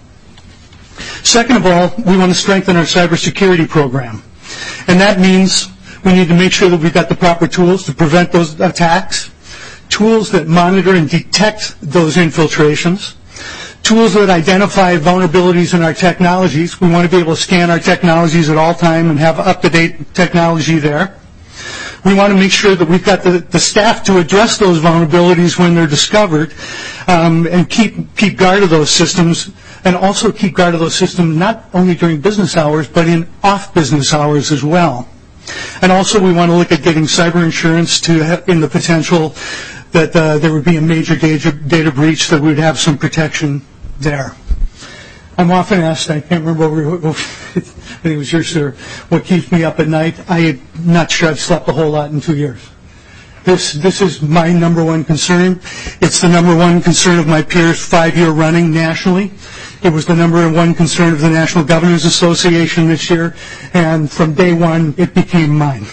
Second of all, we want to strengthen our cybersecurity program. And that means we need to make sure that we've got the proper tools to prevent those attacks, tools that monitor and detect those infiltrations, tools that identify vulnerabilities in our technologies. We want to be able to scan our technologies at all time and have up-to-date technology there. We want to make sure that we've got the staff to address those vulnerabilities when they're discovered, and keep guard of those systems, and also keep guard of those systems not only during business hours, but in off-business hours as well. And also we want to look at getting cyber insurance in the potential that there would be a major data breach, that we would have some protection there. I'm often asked, I can't remember, I think it was yours, sir, what keeps me up at night. I'm not sure I've slept a whole lot in 2 years. This is my number one concern. It's the number one concern of my peers 5-year running nationally. It was the number one concern of the National Governors Association this year, and from day one, it became mine.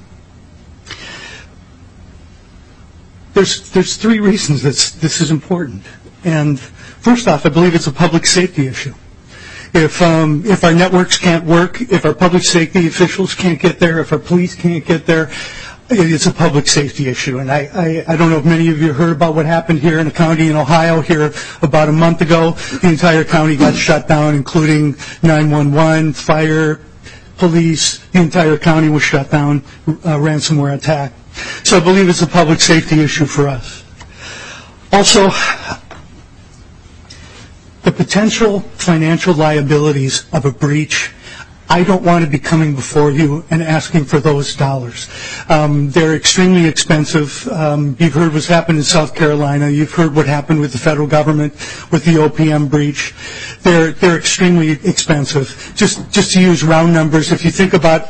There's 3 reasons that this is important. And first off, I believe it's a public safety issue. If our networks can't work, if our public safety officials can't get there, if our police can't get there, it's a public safety issue. And I don't know if many of you heard about what happened here in a county in Ohio here about a month ago. The entire county got shut down, including 911, fire, police. The entire county was shut down, ransomware attack. So I believe it's a public safety issue for us. Also, the potential financial liabilities of a breach, I don't want to be coming before you and asking for those dollars. They're extremely expensive. You've heard what's happened in South Carolina. You've heard what happened with the federal government with the OPM breach. They're extremely expensive. Just to use round numbers, if you think about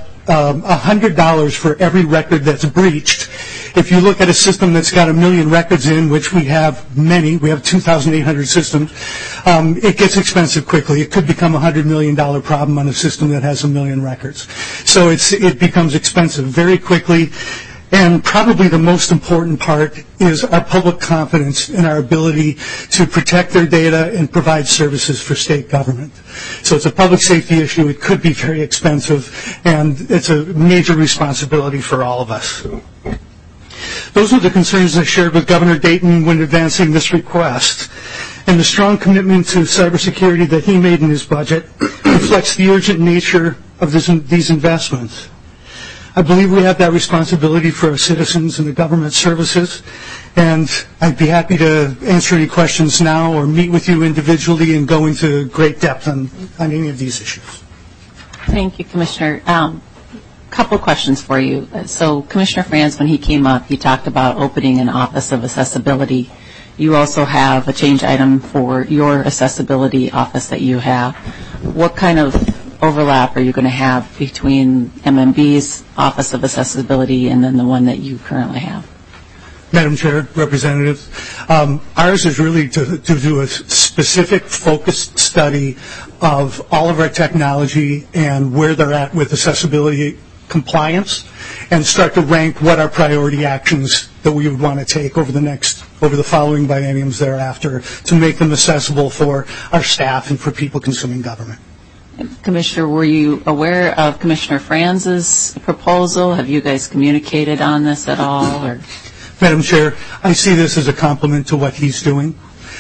$100 for every record that's breached, if you look at a system that's got 1 million records in, which we have many, we have 2,800 systems, it gets expensive quickly. It could become a $100 million problem on a system that has 1 million records. So it becomes expensive very quickly. And probably the most important part is our public confidence in our ability to protect their data and provide services for state government. So it's a public safety issue. It could be very expensive, and it's a major responsibility for all of us. Those were the concerns I shared with Governor Dayton when advancing this request. And the strong commitment to cybersecurity that he made in his budget reflects the urgent nature of these investments. I believe we have that responsibility for our citizens and the government services, and I'd be happy to answer any questions now or meet with you individually and go into great depth on any of these issues. Thank you, Commissioner. Couple questions for you. So Commissioner Franz, when he came up, he talked about opening an Office of Accessibility. You also have a change item for your accessibility office that you have. What kind of overlap are you going to have between MMB's Office of Accessibility and then the one that you currently have? Madam Chair, Representatives, ours is really to do a specific focused study of all of our technology and where they're at with accessibility compliance, and start to rank what our priority actions that we would want to take over the following bienniums thereafter to make them accessible for our staff and for people consuming government. Commissioner, were you aware of Commissioner Franz's proposal? Have you guys communicated on this at all? Or? Madam Chair, I see this as a compliment to what he's doing.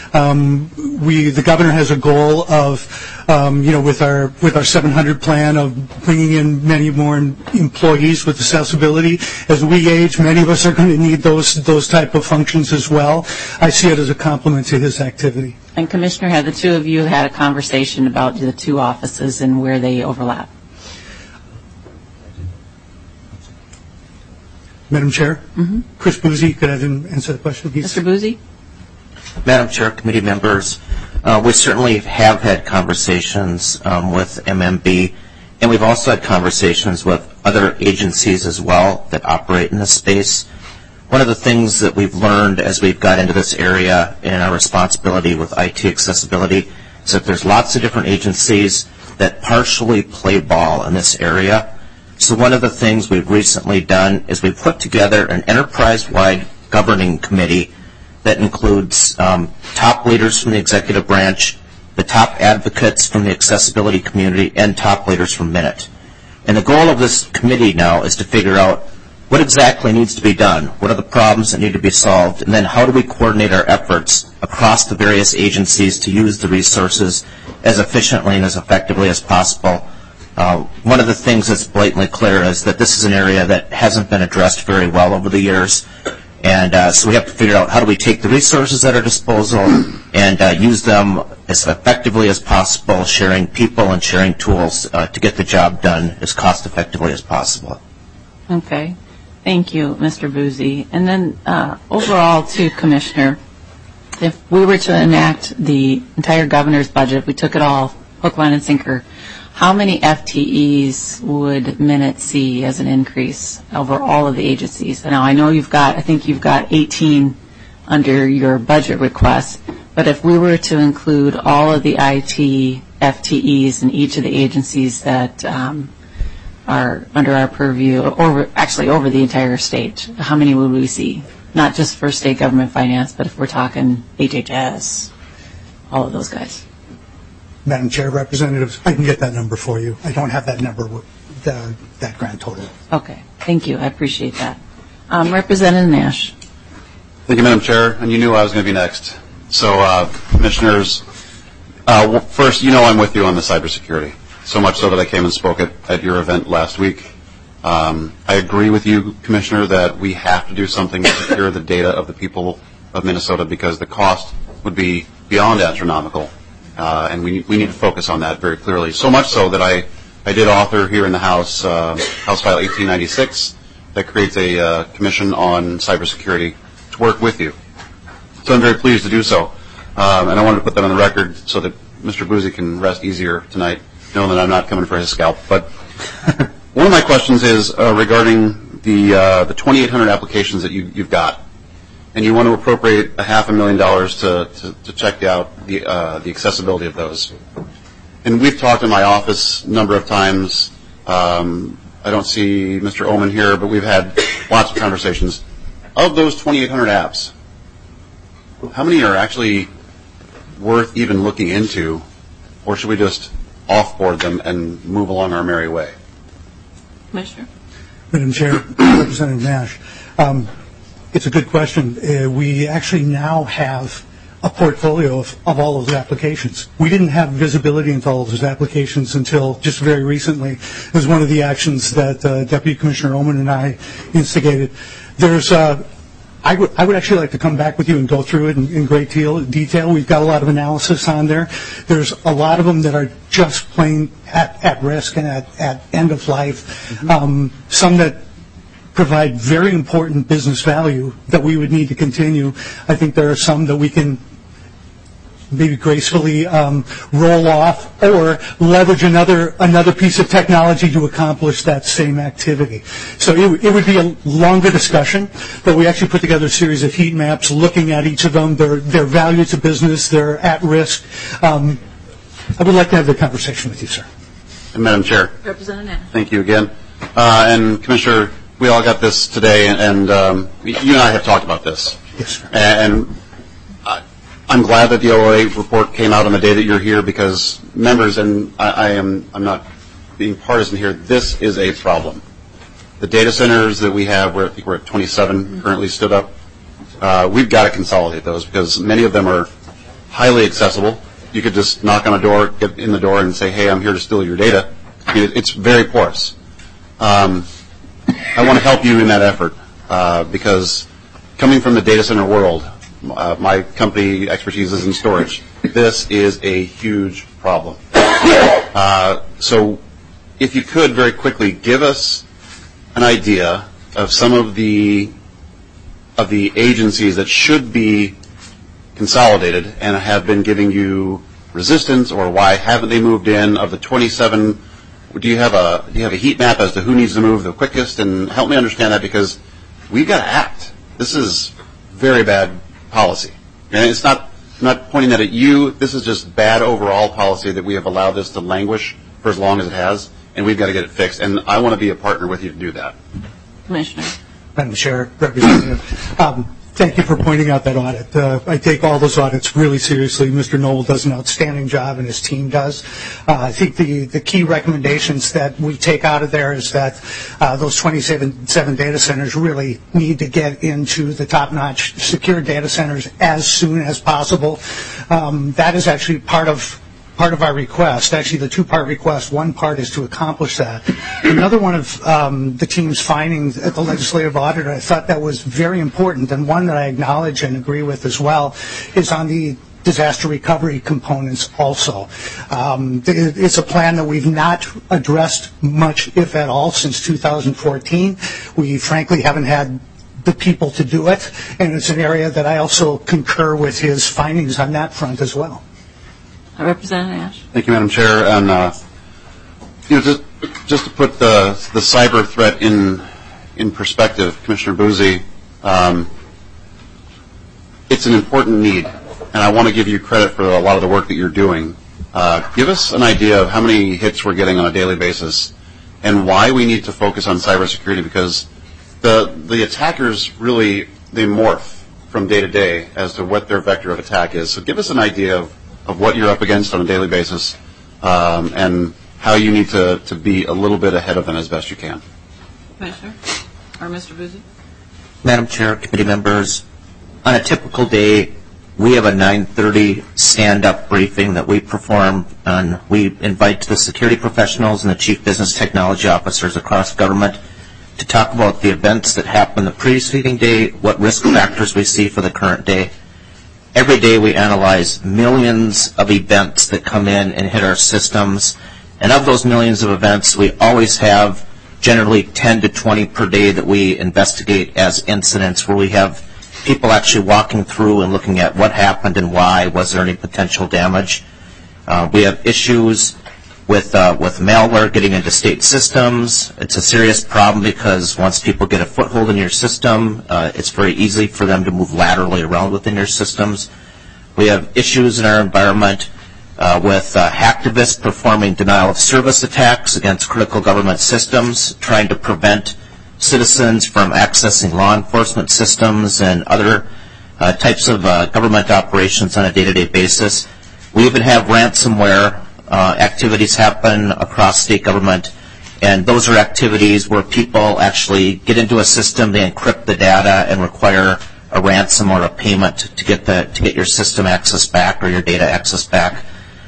The governor has a goal of, with our 700 plan of bringing in many more employees with accessibility. As we age, many of us are going to need those type of functions as well. I see it as a compliment to his activity. And Commissioner, have the two of you had a conversation about the two offices and where they overlap? Madam Chair? Mm-hmm. Chris Boozy, could I answer the question, please? Mr. Boozy? Madam Chair, committee members, we certainly have had conversations with MMB, and we've also had conversations with other agencies as well that operate in this space. One of the things that we've learned as we've got into this area in our responsibility with IT accessibility is that there's lots of different agencies that partially play ball in this area. So one of the things we've recently done is we've put together an enterprise-wide governing committee that includes top leaders from the executive branch, the top advocates from the accessibility community, and top leaders from Minute. And the goal of this committee now is to figure out what exactly needs to be done, what are the problems that need to be solved, and then how do we coordinate our efforts across the various agencies to use the resources as efficiently and as effectively as possible. One of the things that's blatantly clear is that this is an area that hasn't been addressed very well over the years. And so we have to figure out how do we take the resources at our disposal and use them as effectively as possible, sharing people and sharing tools to get the job done as cost effectively as possible. Okay. Thank you, Mr. Boozy. And then overall, too, Commissioner, if we were to enact the entire governor's budget, we took it all, hook, line, and sinker, how many FTEs would Minute see as an increase over all of the agencies? Now, I know I think you've got 18 under your budget request, but if we were to include all of the IT FTEs in each of the agencies that are under our purview, or actually over the entire state, how many would we see? Not just for state government finance, but if we're talking HHS, all of those guys. Madam Chair, Representatives, I can get that number for you. I don't have that number, that grand total. Okay. Thank you. I appreciate that. Representative Nash. Thank you, Madam Chair. And you knew I was going to be next. So, Commissioners, first, I'm with you on the cybersecurity, so much so that I came and spoke at your event last week. I agree with you, Commissioner, that we have to do something to secure the data of the people of Minnesota because the cost would be beyond astronomical. And we need to focus on that very clearly. So much so that I did author here in the House, House File 1896, that creates a commission on cybersecurity to work with you. So I'm very pleased to do so. And I wanted to put that on the record so that Mr. Boozy can rest easier tonight, knowing that I'm not coming for his scalp. But one of my questions is regarding the 2,800 applications that you've got. And you want to appropriate $500,000 to check out the accessibility of those. And we've talked in my office a number of times. I don't see Mr. Oman here, but we've had lots of conversations. Of those 2,800 apps, how many are actually worth even looking into, or should we just offboard them and move along our merry way? Commissioner? Madam Chair, Representative Nash, it's a good question. We actually now have a portfolio of all those applications. We didn't have visibility into all of those applications until just very recently. It was one of the actions that Deputy Commissioner Oman and I instigated. I would actually like to come back with you and go through it in great detail. We've got a lot of analysis on there. There's a lot of them that are just plain at risk and at end of life. Some that provide very important business value that we would need to continue. I think there are some that we can maybe gracefully roll off or leverage another piece of technology to accomplish that same activity. So it would be a longer discussion, but we actually put together a series of heat maps looking at each of them, their value to business, their at risk. I would like to have the conversation with you, sir. And Madam Chair. Representative Nash. Thank you again. And Commissioner, we all got this today, and you and I have talked about this. Yes, sir. And I'm glad that the OLA report came out on the day that you're here because members, and I'm not being partisan here, this is a problem. The data centers that we have, I think we're at 27 currently stood up. We've got to consolidate those because many of them are highly accessible. You could just knock on a door, get in the door, and say, hey, I'm here to steal your data. It's very porous. I want to help you in that effort because coming from the data center world, my company expertise is in storage. This is a huge problem. So if you could very quickly give us an idea of some of the agencies that should be consolidated and have been giving you resistance, or why haven't they moved in? Of the 27, do you have a heat map as to who needs to move the quickest? And help me understand that because we've got to act. This is very bad policy. And it's not pointing that at you. This is just bad overall policy that we have allowed this to languish for as long as it has, and we've got to get it fixed. And I want to be a partner with you to do that. Commissioner. Madam Chair, Representative, thank you for pointing out that audit. I take all those audits really seriously. Mr. Noble does an outstanding job, and his team does. I think the key recommendations that we take out of there is that those 27 data centers really need to get into the top-notch secure data centers as soon as possible. That is actually part of our request, actually the two-part request. One part is to accomplish that. Another one of the team's findings at the legislative audit, I thought that was very important, and one that I acknowledge and agree with as well, is on the disaster recovery components also. It's a plan that we've not addressed much, if at all, since 2014. We frankly haven't had the people to do it, and it's an area that I also concur with his findings on that front as well. Representative Nash. Thank you, Madam Chair. And just to put the cyber threat in perspective, Commissioner Boozy, it's an important need, and I want to give you credit for a lot of the work that you're doing. Give us an idea of how many hits we're getting on a daily basis, and why we need to focus on cybersecurity, because the attackers really they morph from day to day as to what their vector of attack is. So give us an idea of of what you're up against on a daily basis and how you need to be a little bit ahead of them as best you can. Commissioner? Or Mr. Buzzi? Madam Chair, committee members, on a typical day, we have a 9:30 stand-up briefing that we perform, and we invite the security professionals and the chief business technology officers across government to talk about the events that happened the preceding day, what risk factors we see for the current day. Every day we analyze millions of events that come in and hit our systems, and of those millions of events, we always have generally 10 to 20 per day that we investigate as incidents where we have people actually walking through and looking at what happened and why, was there any potential damage. We have issues with malware getting into state systems. It's a serious problem because once people get a foothold in your system, it's very easy for them to move laterally around within your systems. We have issues in our environment with hacktivists performing denial of service attacks against critical government systems, trying to prevent citizens from accessing law enforcement systems and other types of government operations on a day-to-day basis. We even have ransomware activities happen across state government, and those are activities where people actually get into a system, they encrypt the data, and require a ransom or a payment to get your system access back or your data access back.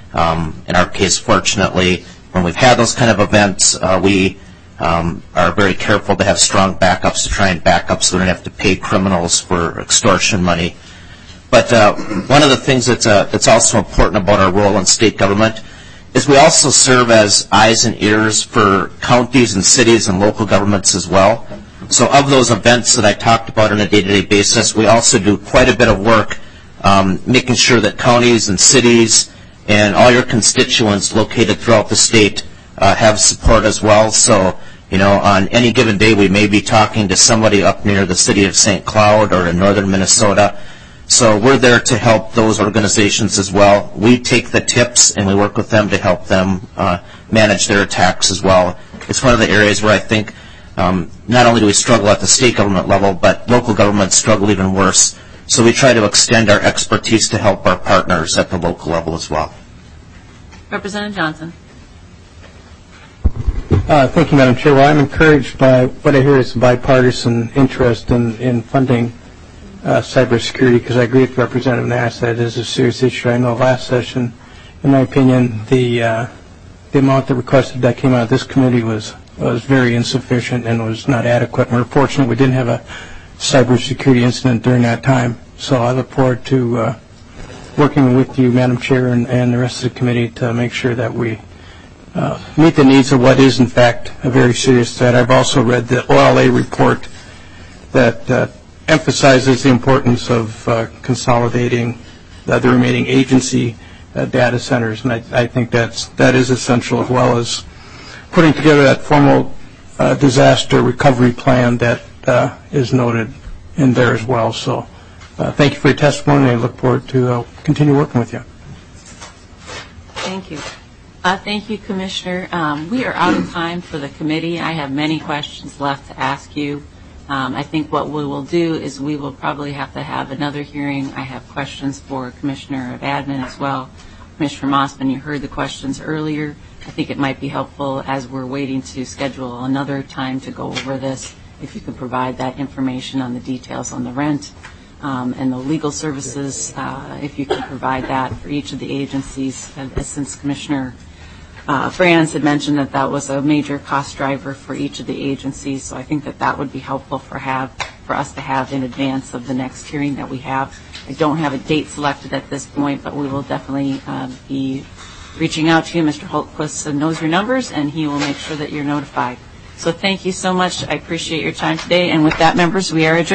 In our case, fortunately, when we've had those kind of events, we are very careful to have strong backups to try and back up so we don't have to pay criminals for extortion money. But one of the things that's also important about our role in state government is we also serve as eyes and ears for counties and cities and local governments as well. So of those events that I talked about on a day-to-day basis, we also do quite a bit of work making sure that counties and cities and all your constituents located throughout the state have support as well. So, on any given day, we may be talking to somebody up near the city of St. Cloud or in northern Minnesota. So we're there to help those organizations as well. We take the tips and we work with them to help them manage their attacks as well. It's one of the areas where I think not only do we struggle at the state government level, but local governments struggle even worse. So we try to extend our expertise to help our partners at the local level as well. Representative Johnson. Thank you, Madam Chair. Well, I'm encouraged by what I hear is bipartisan interest in funding cybersecurity, because I agree with Representative Nass that it is a serious issue. I know last session, in my opinion, the amount that requested that came out of this committee was very insufficient and was not adequate. And we're fortunate we didn't have a cybersecurity incident during that time. So I look forward to working with you, Madam Chair, and the rest of the committee to make sure that we meet the needs of what is, in fact, a very serious threat. I've also read the OLA report that emphasizes the importance of consolidating the remaining agency data centers, and I think that is essential, as well as putting together that formal disaster recovery plan that is noted in there as well. So thank you for your testimony, and I look forward to continue working with you. Thank you. Thank you, Commissioner. We are out of time for the committee. I have many questions left to ask you. I think what we will do is we will probably have to have another hearing. I have questions for Commissioner of Admin as well. Commissioner Mossman, you heard the questions earlier. I think it might be helpful as we're waiting to schedule another time to go over this, if you could provide that information on the details on the rent and the legal services, if you could provide that for each of the agencies, since Commissioner Franz had mentioned that was a major cost driver for each of the agencies. So I think that would be helpful for us to have in advance of the next hearing that we have. I don't have a date selected at this point, but we will definitely be reaching out to you. Mr. Holtquist knows your numbers, and he will make sure that you're notified. So thank you so much. I appreciate your time today. And with that, members, we are adjourned.